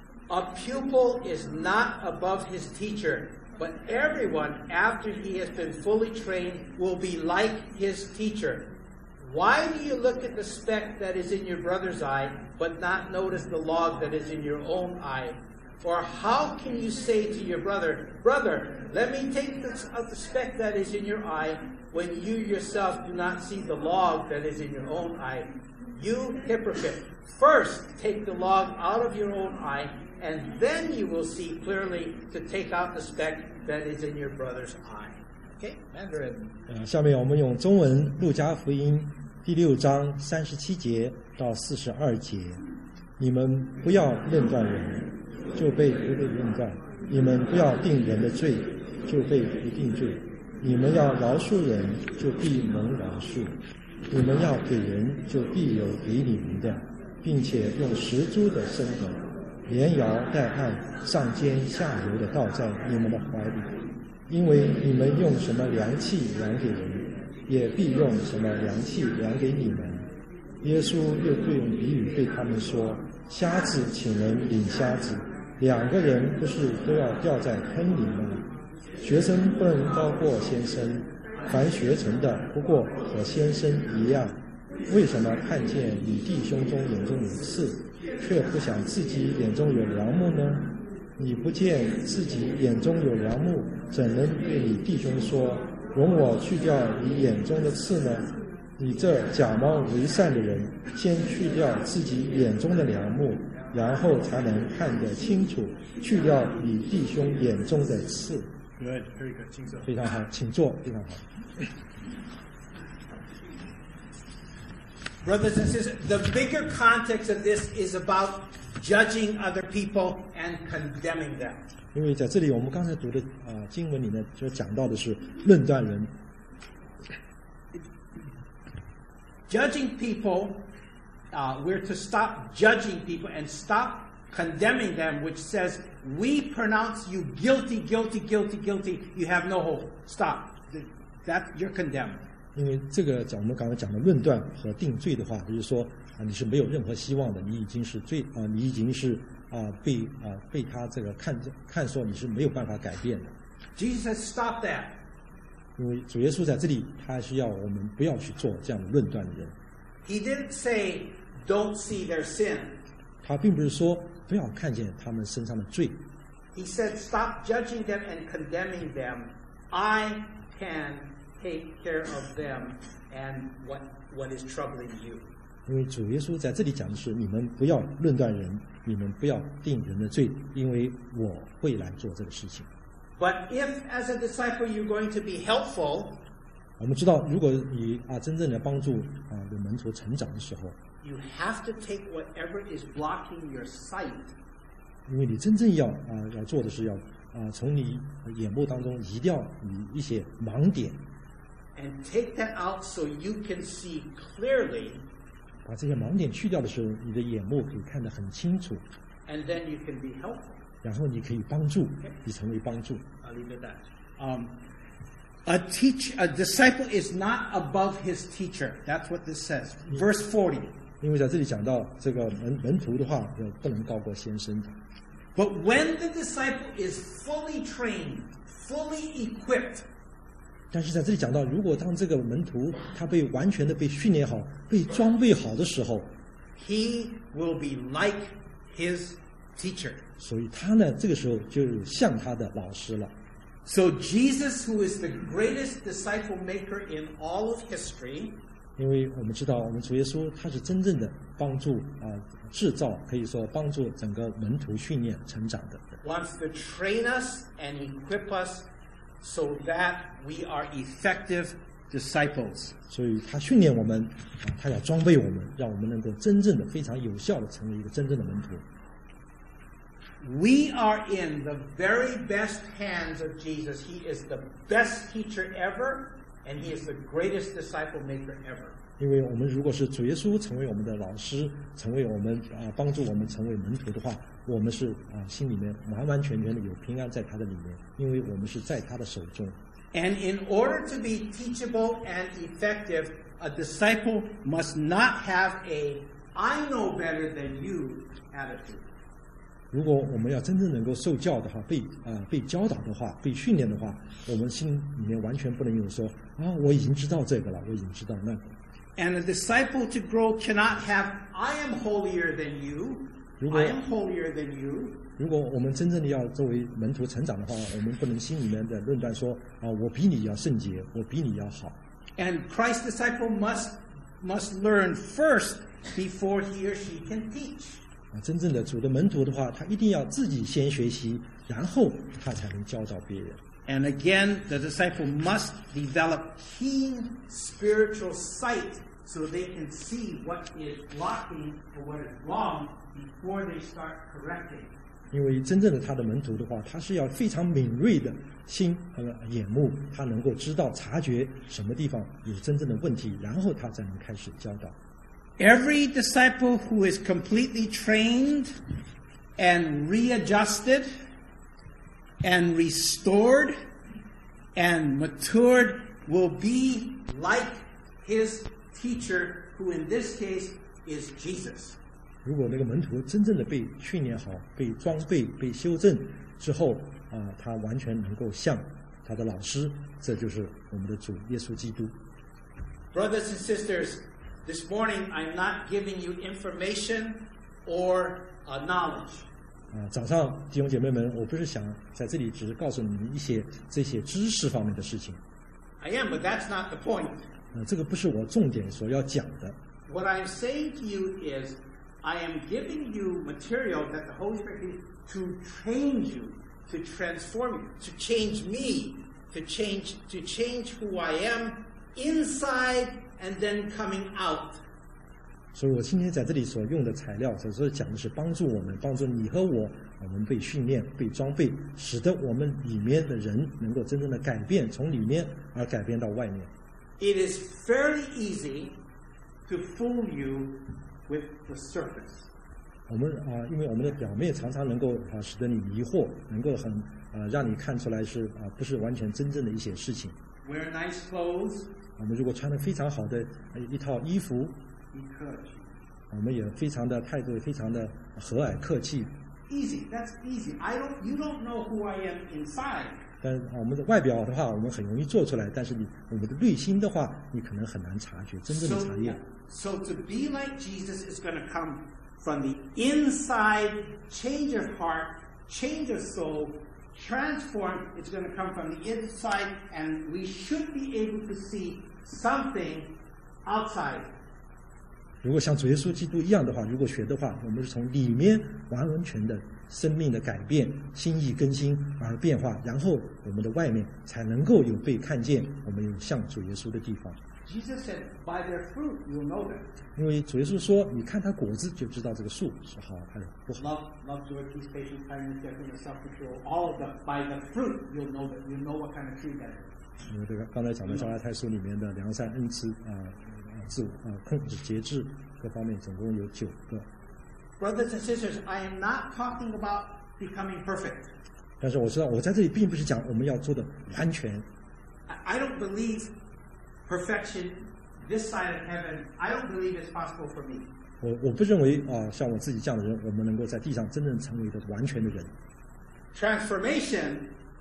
A pupil is not above his teacher, but everyone, after he has been fully trained, will be like his teacher. Why do you look at the speck that is in your brother's eye, but not notice the log that is in your own eye? Or how can you say to your brother, Brother, let me take the, of the speck that is in your eye, when you yourself do not see the log that is in your own eye? You hypocrite, first take the log out of your own eye, and then you will see clearly to take out the speck that is in your brother's eye. Okay, Mandarin. 呃，下面我们用中文路加福音第六章三十七节到四十二节。你们不要论断人，就被不被论断；你们不要定人的罪，就被不定罪。 你们要饶恕人，就必蒙饶恕；你们要给人，就必有给你们的，并且用十足的深厚，连摇带按，上尖下流的倒在你们的怀里。因为你们用什么量器量给人，也必用什么量器量给你们。耶稣又对用比喻对他们说：瞎子请人领瞎子，两个人不是都要掉在坑里吗？学生不能高过先生，凡学成的不过和先生一样。为什么看见你弟兄中眼中有刺，却不想自己眼中有梁木呢？你不见自己眼中有梁木，怎能对你弟兄说：容我去掉你眼中的刺呢？你这假冒为善的人，先去掉自己眼中的梁木，然后才能看得清楚，去掉你弟兄眼中的刺。 Good, very good. 请坐。 非常好，请坐，非常好。 Brothers and sisters, the bigger context of this is about judging other people and condemning them. 因为在这里我们刚才读的啊、呃、经文里面就讲到的是论断人。 Judging people, uh, we're to stop judging people and stop condemning them, which says, we pronounce you guilty, guilty, guilty, guilty. You have no hope. Stop. That, you're condemned. 因为这个讲我们刚才讲的论断和定罪的话，就是说啊你是没有任何希望的，你已经是罪啊，你已经是啊被啊被他这个看看说你是没有办法改变的。 Jesus says, stop that. 因为主耶稣在这里，他还是要我们不要去做这样的论断的人。 He didn't say, don't see their sin. 他并不是说不要看见他们身上的罪。 He said, stop judging them and condemning them. I can take care of them and what what is troubling you. 因为主耶稣在这里讲的是，你们不要论断人，你们不要定人的罪，因为我会来做这个事情。 But if, as a disciple, you're going to be helpful, 我们知道，如果你啊真正的帮助啊的门徒成长的时候， you have to take whatever is blocking your sight 因为你真正要啊要做的是要啊从你眼目当中移掉你一些盲点， and take that out so you can see clearly, 把这些盲点去掉的时候，你的眼目可以看得很清楚， and then you can be helpful. 然后你可以帮助，你成为帮助。 I'll leave it at that. Um, a teach, a disciple is not above his teacher. That's what this says. Verse forty. 因为在这里讲到这个门门徒的话，要不能高过先生的。 But when the disciple is fully trained, fully equipped, 但是在这里讲到，如果当这个门徒他被完全的被训练好、被装备好的时候， he will be like his teacher. 所以他呢，这个时候就像他的老师了。 So Jesus, who is the greatest disciple maker in all of history, 因为我们知道，我们主耶稣他是真正的帮助啊、呃、制造，可以说帮助整个门徒训练成长的。 wants to train us and equip us so that we are effective disciples. 所以他训练我们啊，他要装备我们，让我们能够真正的、非常有效的成为一个真正的门徒。 We are in the very best hands of Jesus. He is the best teacher ever, and he is the greatest disciple maker ever. 因为我们如果是主耶稣成为我们的老师，成为我们啊、呃、帮助我们成为门徒的话，我们是啊、呃、心里面完完全全的有平安在他的里面，因为我们是在他的手中。 And in order to be teachable and effective, a disciple must not have a I know better than you attitude. 如果我们要真正能够受教的话，被啊、呃、被教导的话，被训练的话，我们心里面完全不能有说啊我已经知道这个了，我已经知道那个。 And a disciple to grow cannot have I am holier than you. I am holier than you. 如果我们真正的要作为门徒成长的话，我们不能心里面的论断说啊我比你要圣洁，我比你要好。 And Christ's disciple must must learn first before he or she can teach. 啊，真正的主的门徒的话，他一定要自己先学习，然后他才能教导别人。 And again, the disciple must develop keen spiritual sight so they can see what is blocking or what is wrong before they start correcting. 因为真正的他的门徒的话，他是要非常敏锐的心和眼目，他能够知道察觉什么地方有真正的问题，然后他才能开始教导。 Every disciple who is completely trained and readjusted and restored and matured will be like his teacher, who in this case is Jesus. 如果那个门徒真正的被训练好、被装备、被修正之后啊，他完全能够像他的老师，这就是我们的主耶稣基督。 Brothers and sisters, this morning I'm not giving you information or uh, knowledge. 啊，早上弟兄姐妹们，我不是想在这里只是告诉你们一些这些知识方面的事情。 I am, but that's not the point. 呃，这个不是我重点所要讲的。 What I'm saying to you is, I am giving you material that the Holy Spirit gives to train you, to transform you, to change me, to change, to change who I am inside and then coming out. 所以我今天在这里所用的材料，所说讲的是帮助我们，帮助你和我，我们被训练、被装备，使得我们里面的人能够真正的改变，从里面而改变到外面。 It is fairly easy to fool you with the surface. 我们啊，因为我们的表面常常能够啊，使得你迷惑，能够很呃，让你看出来是啊，不是完全真正的一些事情。 Wear nice clothes. 我们如果穿得非常好的一套衣服，我们也非常的态度非常的和蔼客气。 Easy, that's easy. I don't, you don't know who I am inside. 但我们的外表的话，我们很容易做出来，但是你我们的内心的话，你可能很难察觉真正的察验。 So, so to be like Jesus is going to come from the inside, change your heart, change your soul, transform. It's going to come from the inside, and we should be able to see something outside. 如果像主耶稣基督一样的话，如果学的话，我们是从里面完完全的生命的改变、心意更新而变化，然后我们的外面才能够有被看见，我们有像主耶稣的地方。 Jesus said, "By their fruit you'll know them." 因为主耶稣说，你看它果子就知道这个树是好还是不好。 Love, love, joy, peace, patience, kindness, gentleness, self-control. All of them. By the fruit you'll know them. You know what kind of tree that is. 因为这个刚才讲的加拉太书里面的良善、恩慈啊、自我啊、控制、节制各方面，总共有九个。 Brothers and sisters, I am not talking about becoming perfect. 但是我知道，我在这里并不是讲我们要做的完全。 I don't believe perfection this side of heaven. I don't believe it's possible for me. 我我不认为啊、呃，像我自己这样的人，我们能够在地上真正成为的完全的人。 Transformation,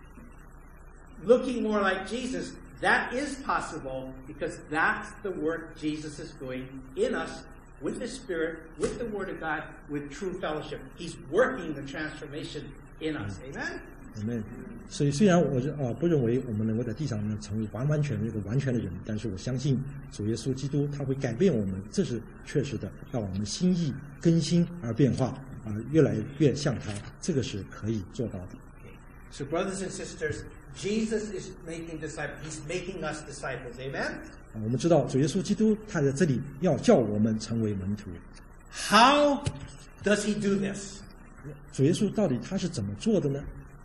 looking more like Jesus, that is possible because that's the work Jesus is doing in us with His Spirit, with the Word of God, with true fellowship. He's working the transformation in us. Amen? Amen. 所以虽然我啊、呃、不认为我们能够在地上呢成为完完全全一个完全的人，但是我相信主耶稣基督他会改变我们，这是确实的，让我们心意更新而变化啊、呃，越来越像他，这个是可以做到的。 Okay. So brothers and sisters, Jesus is making disciples. He's making us disciples. Amen? 啊，我们知道主耶稣基督他在这里要叫我们成为门徒。 How does He do this? 主耶稣到底他是怎么做的呢？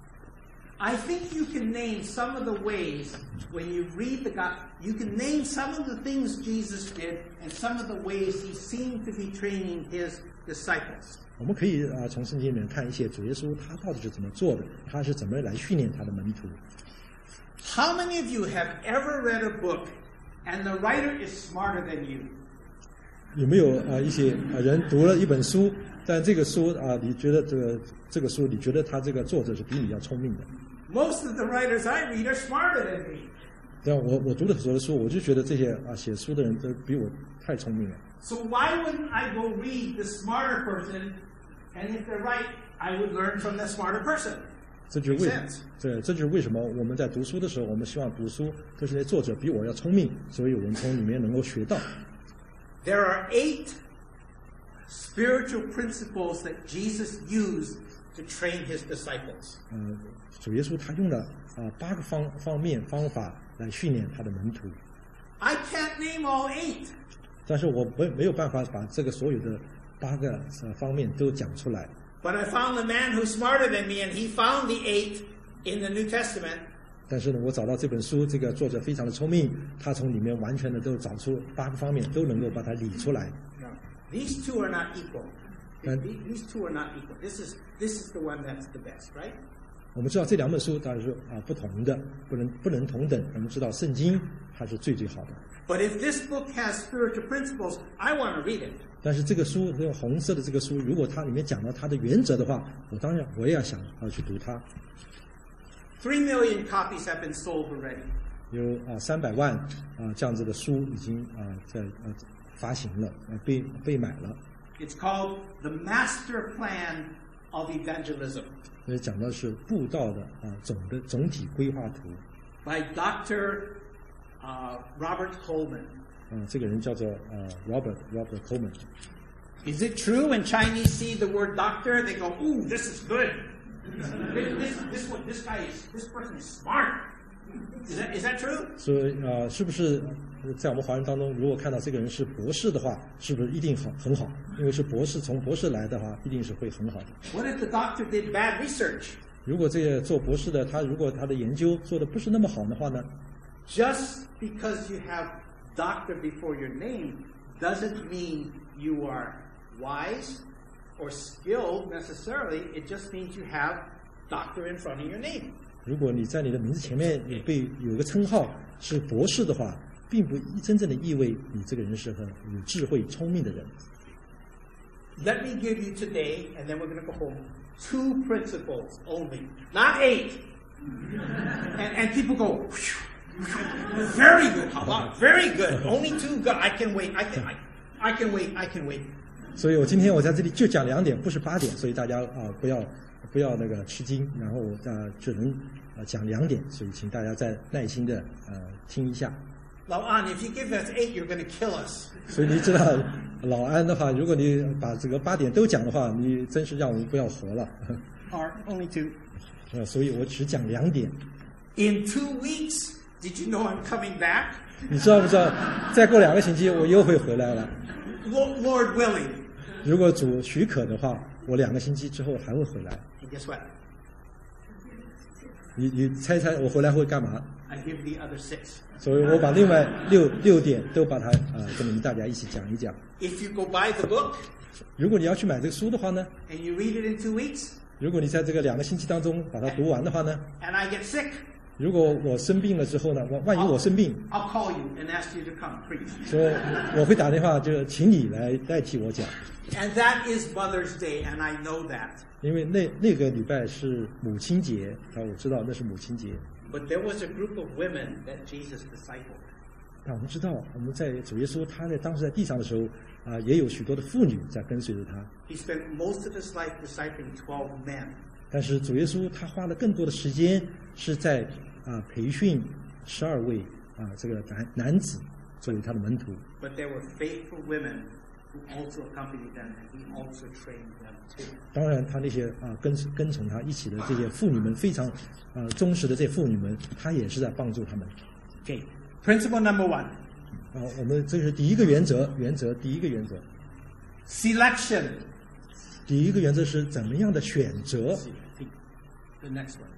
I think you can name some of the ways when you read the God, you can name some of the things Jesus did and some of the ways He seemed to be training His disciples. 我们可以啊、呃、从圣经里面看一些主耶稣他到底是怎么做的，他是怎么来训练他的门徒。 How many of you have ever read a book and the writer is smarter than you? 有没有啊、呃、一些啊、呃、人读了一本书，但这个书啊、呃、你觉得这个这个书你觉得他这个作者是比你要聪明的？ Most of the writers I read are smarter than me. 对啊，我我读的所有的书，我就觉得这些啊写书的人都比我太聪明了。 So why wouldn't I go read the smarter person? And if they're right, I would learn from the smarter person. 这就是为这这就是为什么我们在读书的时候，我们希望读书这些作者比我要聪明，所以我们从里面能够学到。 There are eight spiritual principles that Jesus used to train His disciples. 嗯，主耶稣他用了啊八个方方面方法来训练他的门徒。 I can't name all eight. 但是我没没有办法把这个所有的八个呃方面都讲出来。 But I found the man who's smarter than me, and he found the eight in the New Testament. 但是呢，我找到这本书，这个作者非常的聪明，他从里面完全的都找出八个方面，都能够把它理出来。 No, these two are not equal. And- These two are not equal. This is this is the one that's the best, right? 我们知道这两本书当然是啊不同的，不能不能同等。我们知道圣经它是最最好的， But if this book has spiritual principles, I want to read it. 但是这个书这个红色的这个书，如果它里面讲到它的原则的话，我当然我也要想要去读它。 Three million copies have been sold already. 有啊三百万啊这样子的书已经啊在呃发行了，呃被被买了。 It's called The Master Plan of Evangelism 所以讲的是布道的啊总的总体规划图。 by Doctor uh, Robert Holman. 啊，这个人叫做呃 Robert Robert Coleman。 Is it true when Chinese see the word doctor, they go, "Ooh, this is good. This, this, one, this guy is, this person is smart." Is that, is that true? 所以呃，是不是在我们华人当中，如果看到这个人是博士的话，是不是一定好很好？因为是博士，从博士来的话，一定是会很好的。 What if the doctor did bad research? 如果这个做博士的，他如果他的研究做的不是那么好的话呢？ Just because you have doctor before your name doesn't mean you are wise or skilled necessarily. It just means you have doctor in front of your name. 如果你在你的名字前面有被有个称号是博士的话，并不真正的意味你这个人是很有智慧、聪明的人。 Let me give you today, and then we're going to go home, two principles only, not eight. And, and people go, very good, how about very good, only two good. I can wait, I can, I, I can wait, I can wait. 所以我今天我在这里就讲两点，不是八点，所以大家啊、不要不要那个吃惊，然后我啊只能啊讲两点，所以请大家再耐心的呃听一下。 Now, An, if you give us eight, you're going to kill us. 所以你知道老安的话，如果你把这个八点都讲的话，你真是让我们不要活了。 Or only two. 呃，所以我只讲两点。 In two weeks, did you know I'm coming back? 你知道不知道？再过两个星期我又会回来了。 Lo- Lord willing. 如果主许可的话，我两个星期之后还会回来。 And guess what? 你你猜猜我回来会干嘛？ I give the other six. 所以我把另外六六点都把它啊、呃、跟你们大家一起讲一讲。 If you go buy the book 如果你要去买这个书的话呢， and you read it in two weeks, 如果你在这个两个星期当中把它读完的话呢， and I get sick, 如果我生病了之后呢，万万一我生病， I'll call you and ask you to come preach. 所以我会打电话就请你来代替我讲， And that is Mother's Day, and I know that. 因为那那个礼拜是母亲节啊，我知道那是母亲节。 But there was a group of women that Jesus discipled. 但我们知道，我们在主耶稣他在当时在地上的时候啊、也有许多的妇女在跟随着他。 He spent most of his life discipling twelve men. 但是主耶稣他花了更多的时间是在啊、培训十二位啊、这个男男子作为他的门徒。 But there were faithful women who also accompanied them, and he also trained them too. 当然，他那些啊跟跟从他一起的这些妇女们，非常啊忠实的这些妇女们，他也是在帮助他们。 Okay. Principle number one. 啊，我们这是第一个原则，原则第一个原则， Selection. 第一个原则是怎么样的选择。 The next one.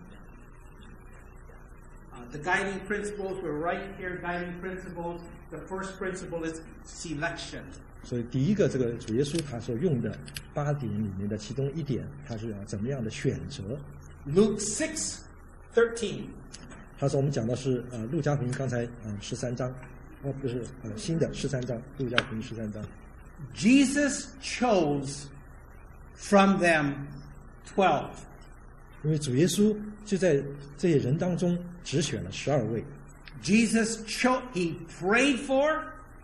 Uh, the guiding principles were right here, guiding principles. The first principle is selection. 所以第一个这个主耶稣他所用的八点里面的其中一点，他是要怎么样的选择？ Luke six thirteen. 他说我们讲的是呃路加福音刚才呃十三章，哦不是呃新的十三章，路加福音十三章。 Jesus chose from them twelve. 因为主耶稣就在这些人当中只选了十二位。 Jesus cho- he prayed for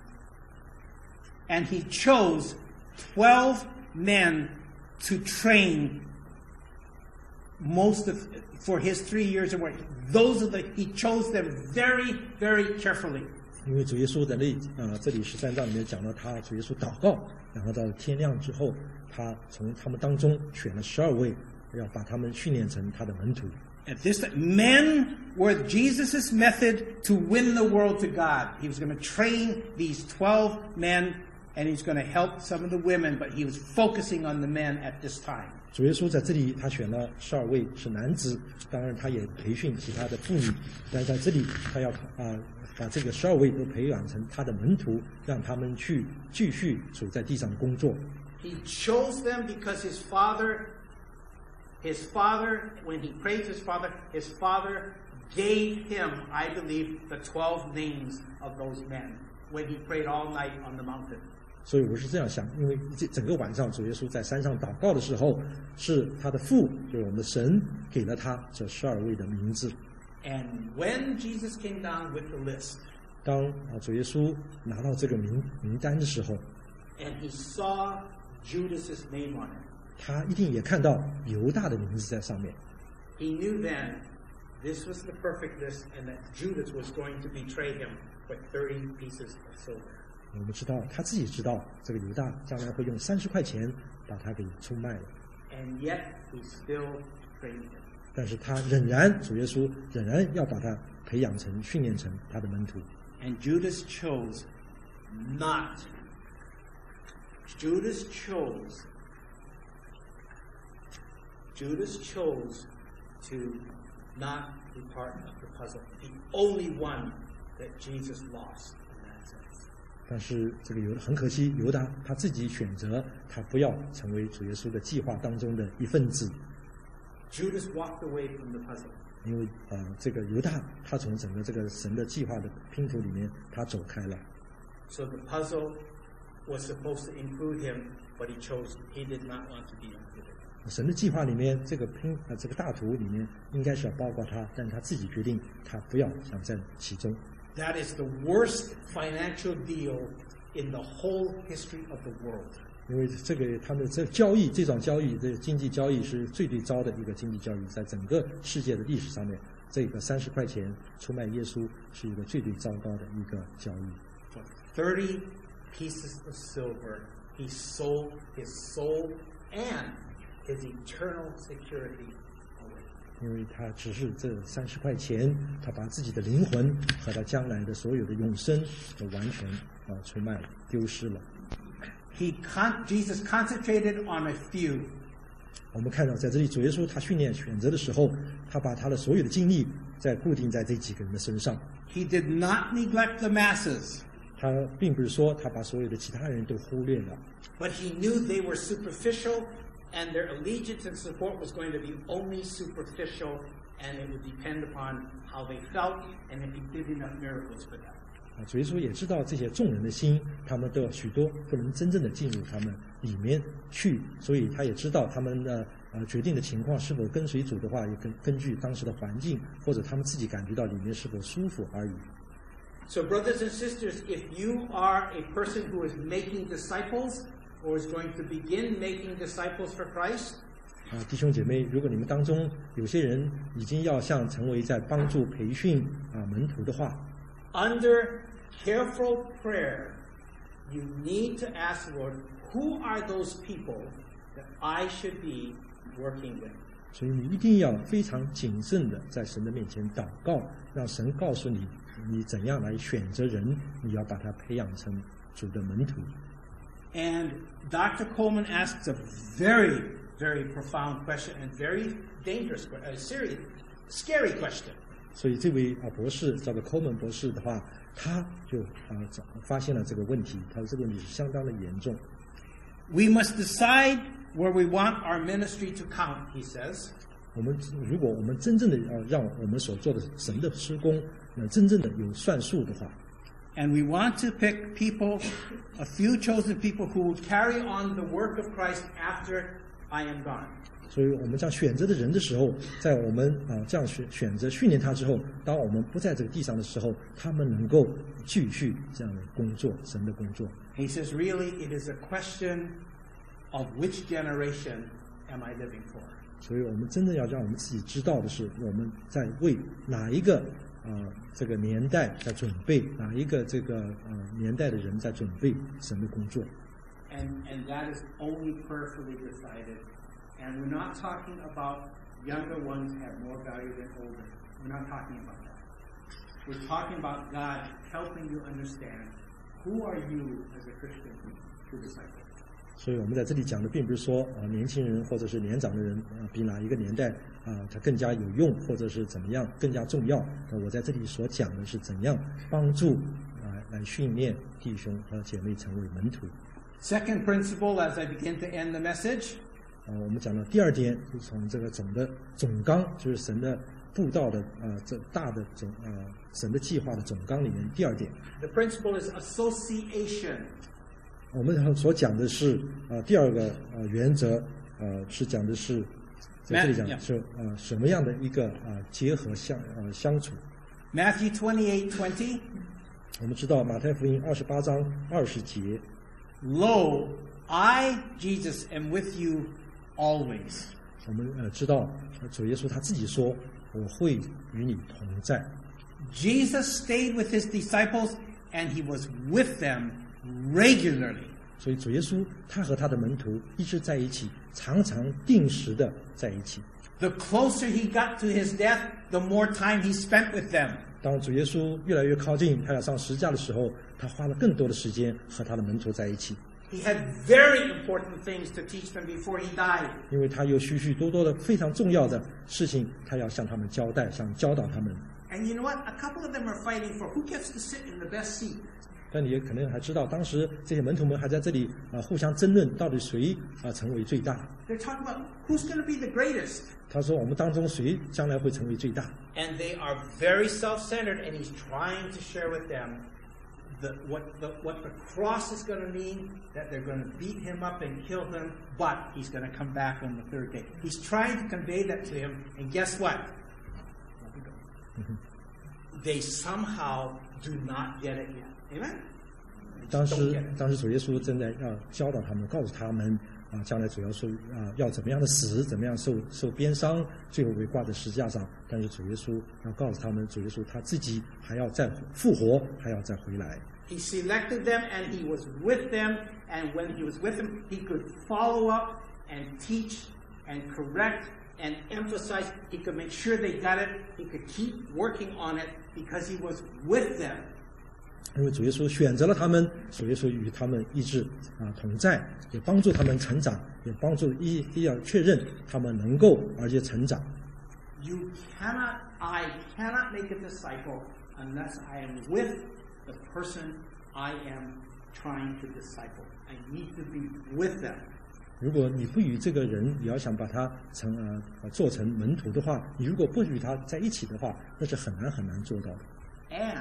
and he chose twelve men to train most of for his three years of work. Those are the he chose them very, very carefully. 因为主耶稣在那啊、这里十三章里面讲到他主耶稣祷告，然后到天亮之后，他从他们当中选了十二位，要把他们训练成他的门徒。 At this time, men were Jesus' method to win the world to God. He was going to train these twelve men, and he's going to help some of the women, but he was focusing on the men at this time. 主耶稣在这里他选了十二位是男子，当然他也培训其他的妇女，但在这里他要啊、呃、把这个十二位都培养成他的门徒，让他们去继续处在地上工作。 He chose them because his father, his father, when he prayed to his father, his father gave him, I believe, the twelve names of those men when he prayed all night on the mountain. 所以我是这样想，因为这整个晚上主耶稣在山上祷告的时候，是他的父，就是我们的神给了他这十二位的名字。 And when Jesus came down with the list, 当啊主耶稣拿到这个名名单的时候， and he saw Judas's name on it, 他一定也看到犹大的名字在上面。 he knew then this was the perfect list, and that Judas was going to betray him for thirty pieces of silver. 我们知道他自己知道这个犹大将来会用三十块钱把他给出卖了， And yet he still trained him. 但是他仍然主耶稣仍然要把他培养成训练成他的门徒。 And Judas chose not. Judas chose. Judas chose to not be part of the puzzle. The only one that Jesus lost in that sense. 但是这个犹很可惜，犹大他自己选择他不要成为主耶稣的计划当中的一份子， Judas walked away from the puzzle. 因为呃这个犹大他从整个这个神的计划的拼图里面他走开了。 So the puzzle was supposed to include him, but he chose, he did not want to be included. 神的计划里面这个拼呃这个大图里面应该是要包括他，但他自己决定他不要想在其中。 That is the worst financial deal in the whole history of the world. 因为这个他们这交易这种交易这经济交易是最最糟的一个经济交易，在整个世界的历史上面，这个三十块钱出卖耶稣是一个最最糟糕的一个交易。 For thirty pieces of silver, he sold his soul and his eternal security away. 因为他只是这三十块钱，他把自己的灵魂和他将来的所有的永生都完全啊出卖了，丢失了。 He con- Jesus concentrated on a few. 我们看到在这里，主耶稣他训练选择的时候，他把他的所有的精力在固定在这几个人的身上。 He did not neglect the masses, 他并不是说他把所有的其他人都忽略了， but he knew they were superficial, and their allegiance and support was going to be only superficial, and it would depend upon how they felt and if he did enough miracles for them. 啊，主耶稣也知道这些众人的心，他们都有许多不能真正的进入他们里面去，所以他也知道他们的呃决定的情况是否跟随主的话，也根根据当时的环境或者他们自己感觉到里面是否舒服而已。 So, brothers and sisters, if you are a person who is making disciples or is going to begin making disciples for Christ, 啊，弟兄姐妹，如果你们当中有些人已经要像成为在帮助培训啊门徒的话， under careful prayer, you need to ask the Lord, who are those people that I should be working with? 所以你一定要非常谨慎的在神的面前祷告，让神告诉你你怎样来选择人，你要把他培养成主的门徒。 And Doctor Coleman asks a very, very profound question and very dangerous question, a serious, scary question. 所以这位啊博士叫做 Coleman 博士的话，他就啊找发现了这个问题，他说这个问题是相当的严重。 We must decide where we want our ministry to count, he says. 我们如果我们真正的要让我们所做的神的施工，呃，真正的有算数的话， And we want to pick people, a few chosen people who will carry on the work of Christ after I am gone. 所以我们这样选择的人的时候，在我们啊这样选选择训练他之后，当我们不在这个地上的时候，他们能够继续这样的工作，神的工作。 He says, really, it is a question of which generation am I living for? 所以我们真正要让我们自己知道的是，我们在为哪一个啊、呃、这个年代在准备，哪一个这个呃年代的人在准备神的工作。 And, and that is only prayerfully decided. And we're not talking about younger ones have more value than older. We're not talking about that. We're talking about God helping you understand who are you as a Christian to disciple. 所以我们在这里讲的并不是说啊年轻人或者是年长的人啊比哪一个年代啊他更加有用或者是怎么样更加重要。那我在这里所讲的是怎样帮助啊来训练弟兄和姐妹成为门徒。 Second principle, as I begin to end the message, 啊，我们讲到第二点，就是从这个总的总纲，就是神的布道的啊这大的总啊神的计划的总纲里面第二点。 the principle is association. 我们所讲的是啊第二个啊原则呃是讲的是在这里讲 Yeah. 是啊什么样的一个啊结合相啊相处。 Matthew twenty-eight twenty. 我们知道马太福音二十八章二十节。 Lo, I, Jesus, am with you always. 我们呃知道主耶稣他自己说我会与你同在。 Jesus stayed with his disciples and he was with them regularly. 所以主耶稣他和他的门徒一直在一起，常常定时的在一起。 The closer he got to his death, the more time he spent with them. 当主耶稣越来越靠近他要上十字架的时候，他花了更多的时间和他的门徒在一起。 He had very important things to teach them before he died. 因为他有许许多多的非常重要的事情，他要向他们交代，想教导他们。 And you know what? A couple of them are fighting for who gets to sit in the best seat. 但你也可能还知道，当时这些门徒们还在这里啊、呃、互相争论，到底谁啊、呃、成为最大。 They're talking about who's going to be the greatest. 他说：“我们当中谁将来会成为最大？” And they are very self-centered, and he's trying to share with them the, what, the, what the cross is going to mean, that they're going to beat him up and kill him, but he's going to come back on the third day. He's trying to convey that to him, and guess what? They somehow do not get it yet. Amen? 当时，当时主耶稣正在要教导他们，告诉他们啊，将来主要受啊要怎么样的死，怎么样受受鞭伤，最后被挂在十字架上。但是主耶稣要告诉他们，主耶稣他自己还要再复活，还要再回来。 He selected them and he was with them, and when he was with them, he could follow up and teach and correct and emphasize. He could make sure they got it. He could keep working on it because he was with them. 因为主耶稣选择了他们，主耶稣与他们一致啊同在，也帮助他们成长，也帮助一一要确认他们能够而且成长。 You cannot, I cannot make a disciple unless I am with the person I am trying to disciple. I need to be with them. 如果你不与这个人，你要想把他成呃做成门徒的话，你如果不与他在一起的话，那是很难很难做到的。 And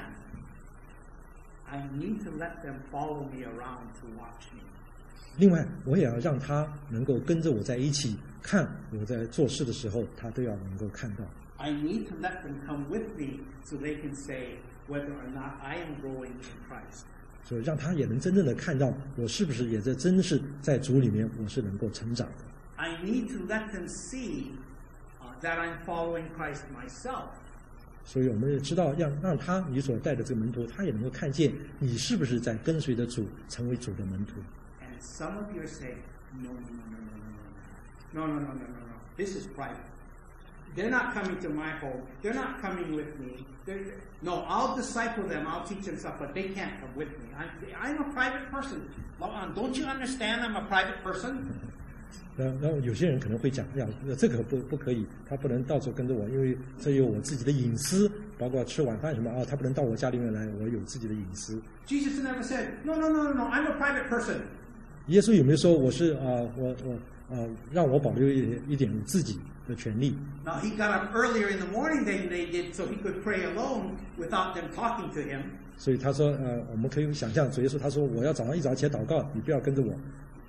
I need to let them follow me around to watch me. 另外，我也要让他能够跟着我在一起看我在做事的时候，他都要能够看到。 I need to let them come with me so they can say whether or not I am growing in Christ. 所以让他也能真正的看到我是不是也在真是在主里面我是能够成长的。 I need to let them see uh, that I'm following Christ myself. 所以我们也知道，让让他你所带的这个门徒，他也能够看见你是不是在跟随着主，成为主的门徒。 And some of you are saying, no, no, no, no, no, no, no, no, no, no, no, no. This is private. They're not coming to my home. They're not coming with me. They're, no, I'll disciple them. I'll teach them stuff, but they can't come with me. I'm, I'm a private person. Don't you understand I'm a private person? 然后，然后有些人可能会讲，呀，这个不不可以，他不能到处跟着我，因为这有我自己的隐私，包括吃晚饭什么啊，他不能到我家里面来，我有自己的隐私。 Jesus never said, no, no, no, no, no, I'm a private person. 耶稣有没有说我是啊、呃，我我啊、呃，让我保留一一点自己的权利？ Now he got up earlier in the morning than they did, so he could pray alone without them talking to him. 所以他说，呃，我们可以想象，主耶稣他说，我要早上一早起来祷告，你不要跟着我。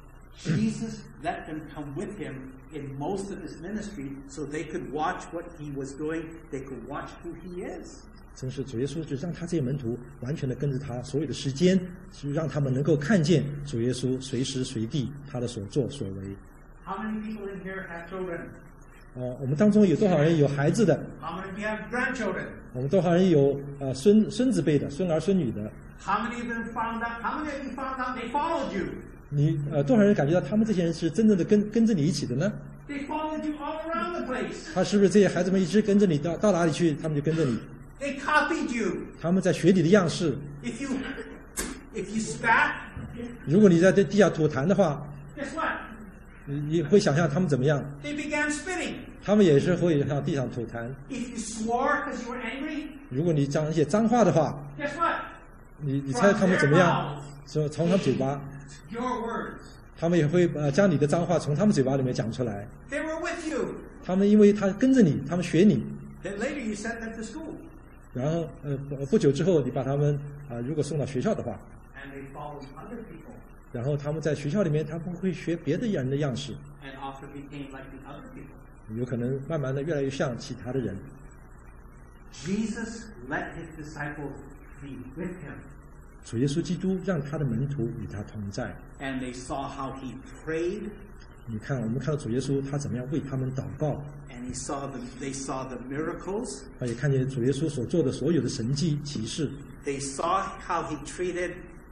Jesus let them come with him in most of his ministry so they could watch what he was doing. They could watch who he is. 真是主耶稣就让他这些门徒完全的跟着他，所有的时间是让他们能够看见主耶稣随时随地他的所作所为。 How many people in here have children? 哦，我们当中有多少人有孩子的？ How many of you have grandchildren? 我们多少人有呃孙孙子辈的、孙儿孙女的？ How many of them found out? How many of you found out they followed you? 你呃多少人感觉到他们这些人是真正的跟跟着你一起的呢？ They followed you all around the place. 他是不是这些孩子们一直跟着你到到哪里去，他们就跟着你？ They copied you. 他们在学你的样式。 If you, if you spat, 如果你在这地下吐痰的话， Guess what? 你你会想象他们怎么样？ They began spitting. 他们也是会向地上吐痰。 If you swore because you were angry, 如果你讲一些脏话的话， guess what? 你你猜他们怎么样？说从他们嘴巴， Your words. 他们也会呃将你的脏话从他们嘴巴里面讲出来。 They were with you. 他们因为他跟着你，他们学你， Then later you sent them to school. 然后呃不不久之后，你把他们啊、呃、如果送到学校的话， And they followed other people. 然后他们在学校里面，他们会学别的人的样式， And often became like the other people. 有可能慢慢的越来越像其他的人。 Jesus let his disciples be with him. 主耶稣基督让他的门徒与他同在。 And they saw how he prayed. 你看，我们看到主耶稣他怎么样为他们祷告， And he saw the, they saw the miracles. 他也看见主耶稣所做的所有的神迹奇事。 They saw how he treated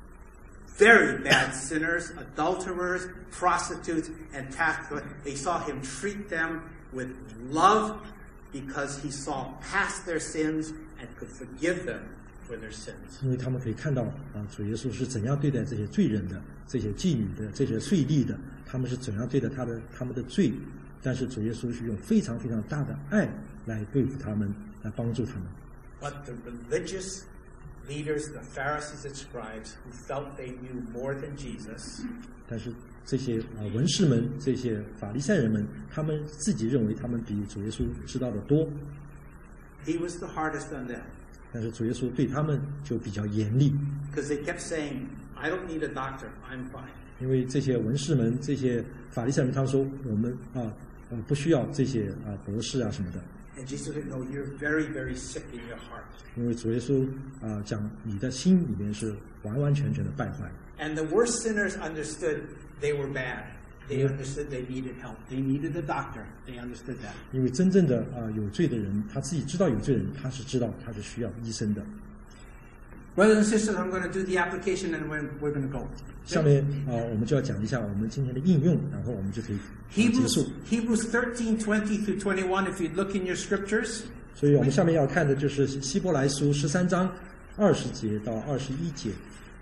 very bad sinners, adulterers, prostitutes, and tax collectors. They saw him treat them with love because he saw past their sins and could forgive them for their sins. 因为他们可以看到啊，主耶稣是怎样对待这些罪人的、这些妓女的、这些税吏的，他们是怎样对待他的他们的罪，但是主耶稣是用非常非常大的爱来对付他们，来帮助他们。 But the religious leaders, the Pharisees and scribes, who felt they knew more than Jesus, 但是这些啊文士们、这些法利赛人们，他们自己认为他们比主耶稣知道的多， he was the hardest on them. 但是主耶稣对他们就比较严厉， Because they kept saying, I don't need a doctor, I'm fine. 因为这些文士们、这些法利赛人，他们说我们啊呃不需要这些啊博士啊什么的， And Jesus said, no, you're very, very sick in your heart. 因为主耶稣啊讲你的心里面是完完全全的败坏。 And the worst sinners understood they were bad. They understood they needed help. They needed a doctor. They understood that. 因为真正的啊、呃、有罪的人，他自己知道有罪的人，他是知道他是需要医生的。 Brothers and sisters, I'm going to do the application and we're, we're going to go. 下面啊、呃、我们就要讲一下我们今天的应用，然后我们就可以、呃、结 Hebrews, 束。 Hebrews thirteen, twenty through twenty-one, if you look in your scriptures. 所以我们下面要看的就是希伯来书十三章二十节到二十一节。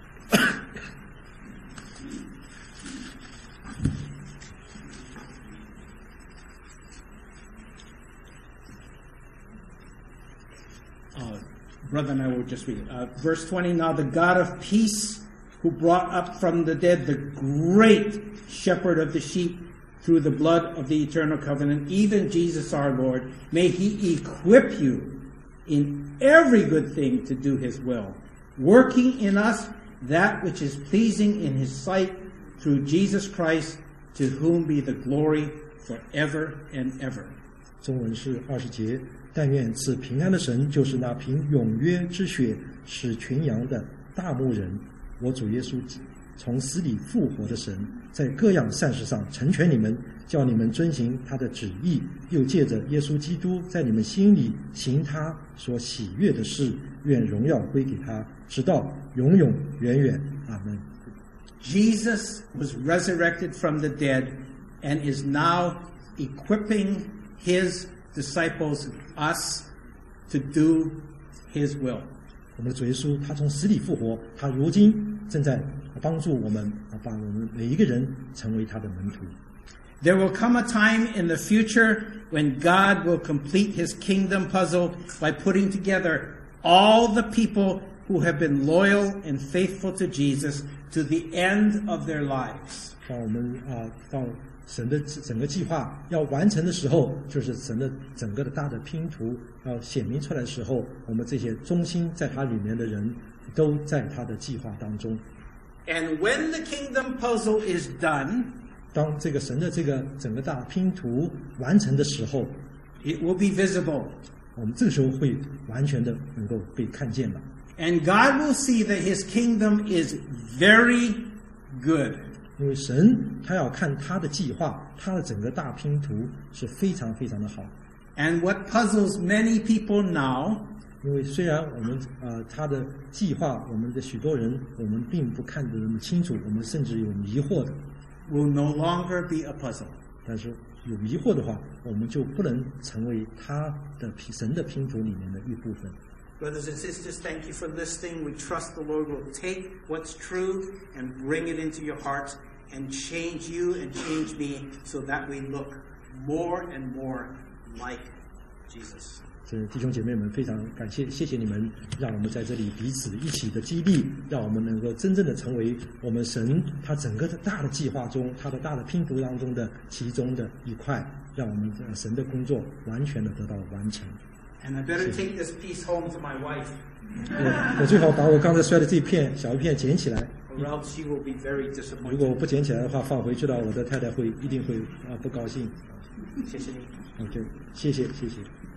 Uh, brother and I will just read it. Uh, verse twenty, now the God of peace, who brought up from the dead the great shepherd of the sheep through the blood of the eternal covenant, even Jesus our Lord, may he equip you in every good thing to do his will, working in us that which is pleasing in his sight through Jesus Christ, to whom be the glory forever and ever. 中文是二十节，但愿赐平安的神，就是那凭永约之血使群羊的大牧人，我主耶稣从死里复活的神，在各样善事上成全你们，叫你们遵行他的旨意，又借着耶稣基督在你们心里行他所喜悦的事，愿荣耀归给他，直到永永远远。阿门。 Jesus was resurrected from the dead and is now equipping his disciples, us, to do his will. 我们的主耶稣，他从死里复活，他如今正在帮助我们，把我们每一个人成为他的门徒。 There will come a time in the future when God will complete his kingdom puzzle by putting together all the people who have been loyal and faithful to Jesus to the end of their lives. 当我们啊，到神的整个计划要完成的时候，就是神的整个的大的拼图要显明出来的时候，我们这些忠心在他里面的人，都在他的计划当中。 And when the kingdom puzzle is done, 当这个神的这个整个大拼图完成的时候， it will be visible. 我们这个时候会完全的能够被看见了。 And God will see that his kingdom is very good. 因为神他要看他的计划，他的整个大拼图是非常非常的好。 And what puzzles many people now 因为虽然我们呃他的计划，我们的许多人我们并不看得那么清楚，我们甚至有迷惑的。 will no longer be a puzzle. 但是有迷惑的话，我们就不能成为他的神的拼图里面的一部分。 Brothers and sisters, thank you for listening. We trust the Lord will take what's true and bring it into your hearts and change you and change me so that we look more and more like Jesus. 这弟兄姐妹们，非常感谢，谢谢你们，让我们在这里彼此一起的激励，让我们能够真正的成为我们神他整个的大的计划中，他的大的拼图当中的其中的一块，让我们神的工作完全的得到完成。 And I better take this piece home to my wife. 我我最好把我刚才摔的这一片小一片捡起来， Or else she will be very 如果 disappointed. 我不捡起来的话，放回去了，我的太太会一定会啊不高兴。 谢谢你。 OK， 谢谢谢谢。